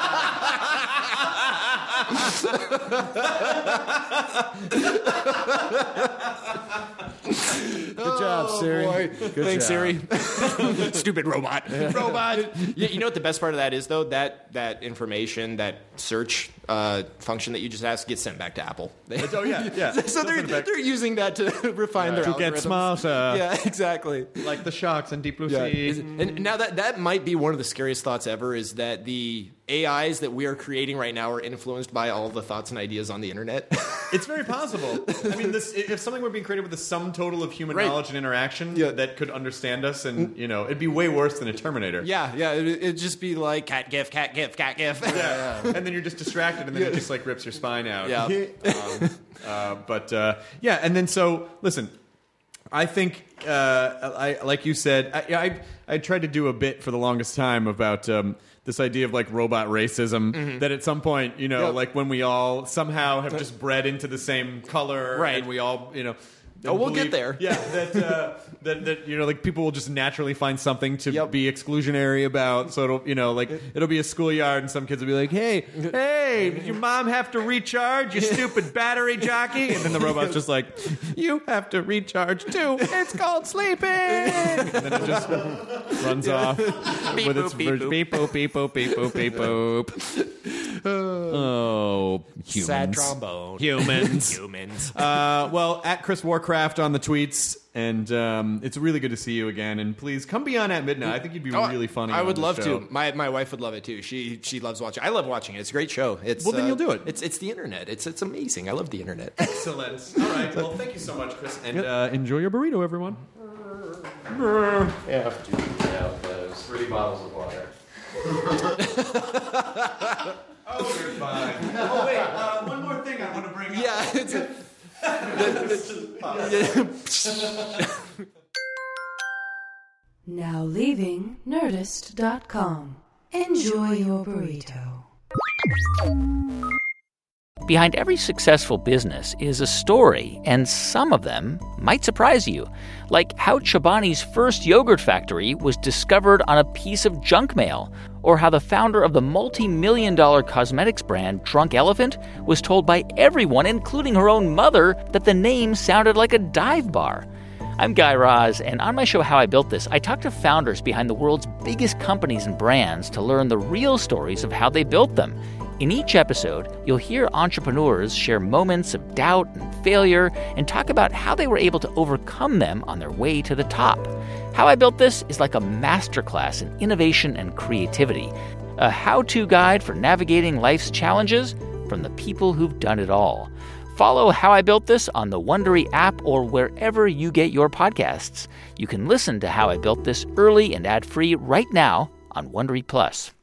Good job, Siri. Boy. Good Thanks, job. Siri. Stupid robot. Robot. You, you know what the best part of that is, though? That that information, that search uh, function that you just asked gets sent back to Apple. Oh, yeah, yeah. So they're, they're using that to refine their To algorithms. get smarter. Yeah, exactly. Like the sharks and Deep Blue Yeah. Sea. Is- And now that that might be one of the scariest thoughts ever is that the A Is that we are creating right now are influenced by all the thoughts and ideas on the internet. It's very possible. I mean, this, if something were being created with the sum total of human Right. knowledge and interaction Yeah. that could understand us, and you know, it'd be way worse than a Terminator. yeah, yeah. It, it'd just be like cat gif, cat gif, cat gif. Yeah. And then you're just distracted, and then it just like rips your spine out. Yeah. um, uh, but uh, yeah, and then so listen. I think, uh, I like you said, I, I I tried to do a bit for the longest time about um, this idea of like robot racism. That at some point, you know, Yep. like when we all somehow have just bred into the same color, Right. and we all, you know, Oh, we'll believe- get there. Yeah, that, uh, that that you know, like people will just naturally find something to Yep. be exclusionary about. So it'll, you know, like it'll be a schoolyard, and some kids will be like, "Hey, hey, did your mom have to recharge? You stupid battery jockey!" And then the robot's just like, "You have to recharge too. It's called sleeping." And then it just runs off Beep, with its boop, beep, version. boop. Beep boop beep boop beep boop beep boop. Oh, humans. Sad trombone. Humans. Humans. Uh, well, at Chris Warcraft on the tweets, and um, it's really good to see you again. And please come be on at midnight. I think you'd be Oh, really funny. I on would the love show. to. My my wife would love it too. She she loves watching. I love watching it. It's a great show. It's Well, then uh, you'll do it. It's it's the internet. It's it's amazing. I love the internet. Excellent. All right. Well, thank you so much, Chris, and uh, enjoy your burrito, everyone. You have to eat out those three bottles of water. Oh, you're fine. Oh, wait. Uh, one more thing I want to bring up. Yeah. It's a, Now leaving Nerdist dot com. Enjoy your burrito. Behind every successful business is a story, and some of them might surprise you. Like how Chobani's first yogurt factory was discovered on a piece of junk mail, or how the founder of the multi-million dollar cosmetics brand Drunk Elephant was told by everyone, including her own mother, that the name sounded like a dive bar. I'm Guy Raz, and on my show How I Built This, I talk to founders behind the world's biggest companies and brands to learn the real stories of how they built them. In each episode, you'll hear entrepreneurs share moments of doubt and failure and talk about how they were able to overcome them on their way to the top. How I Built This is like a masterclass in innovation and creativity, a how-to guide for navigating life's challenges from the people who've done it all. Follow How I Built This on the Wondery app or wherever you get your podcasts. You can listen to How I Built This early and ad-free right now on Wondery Plus.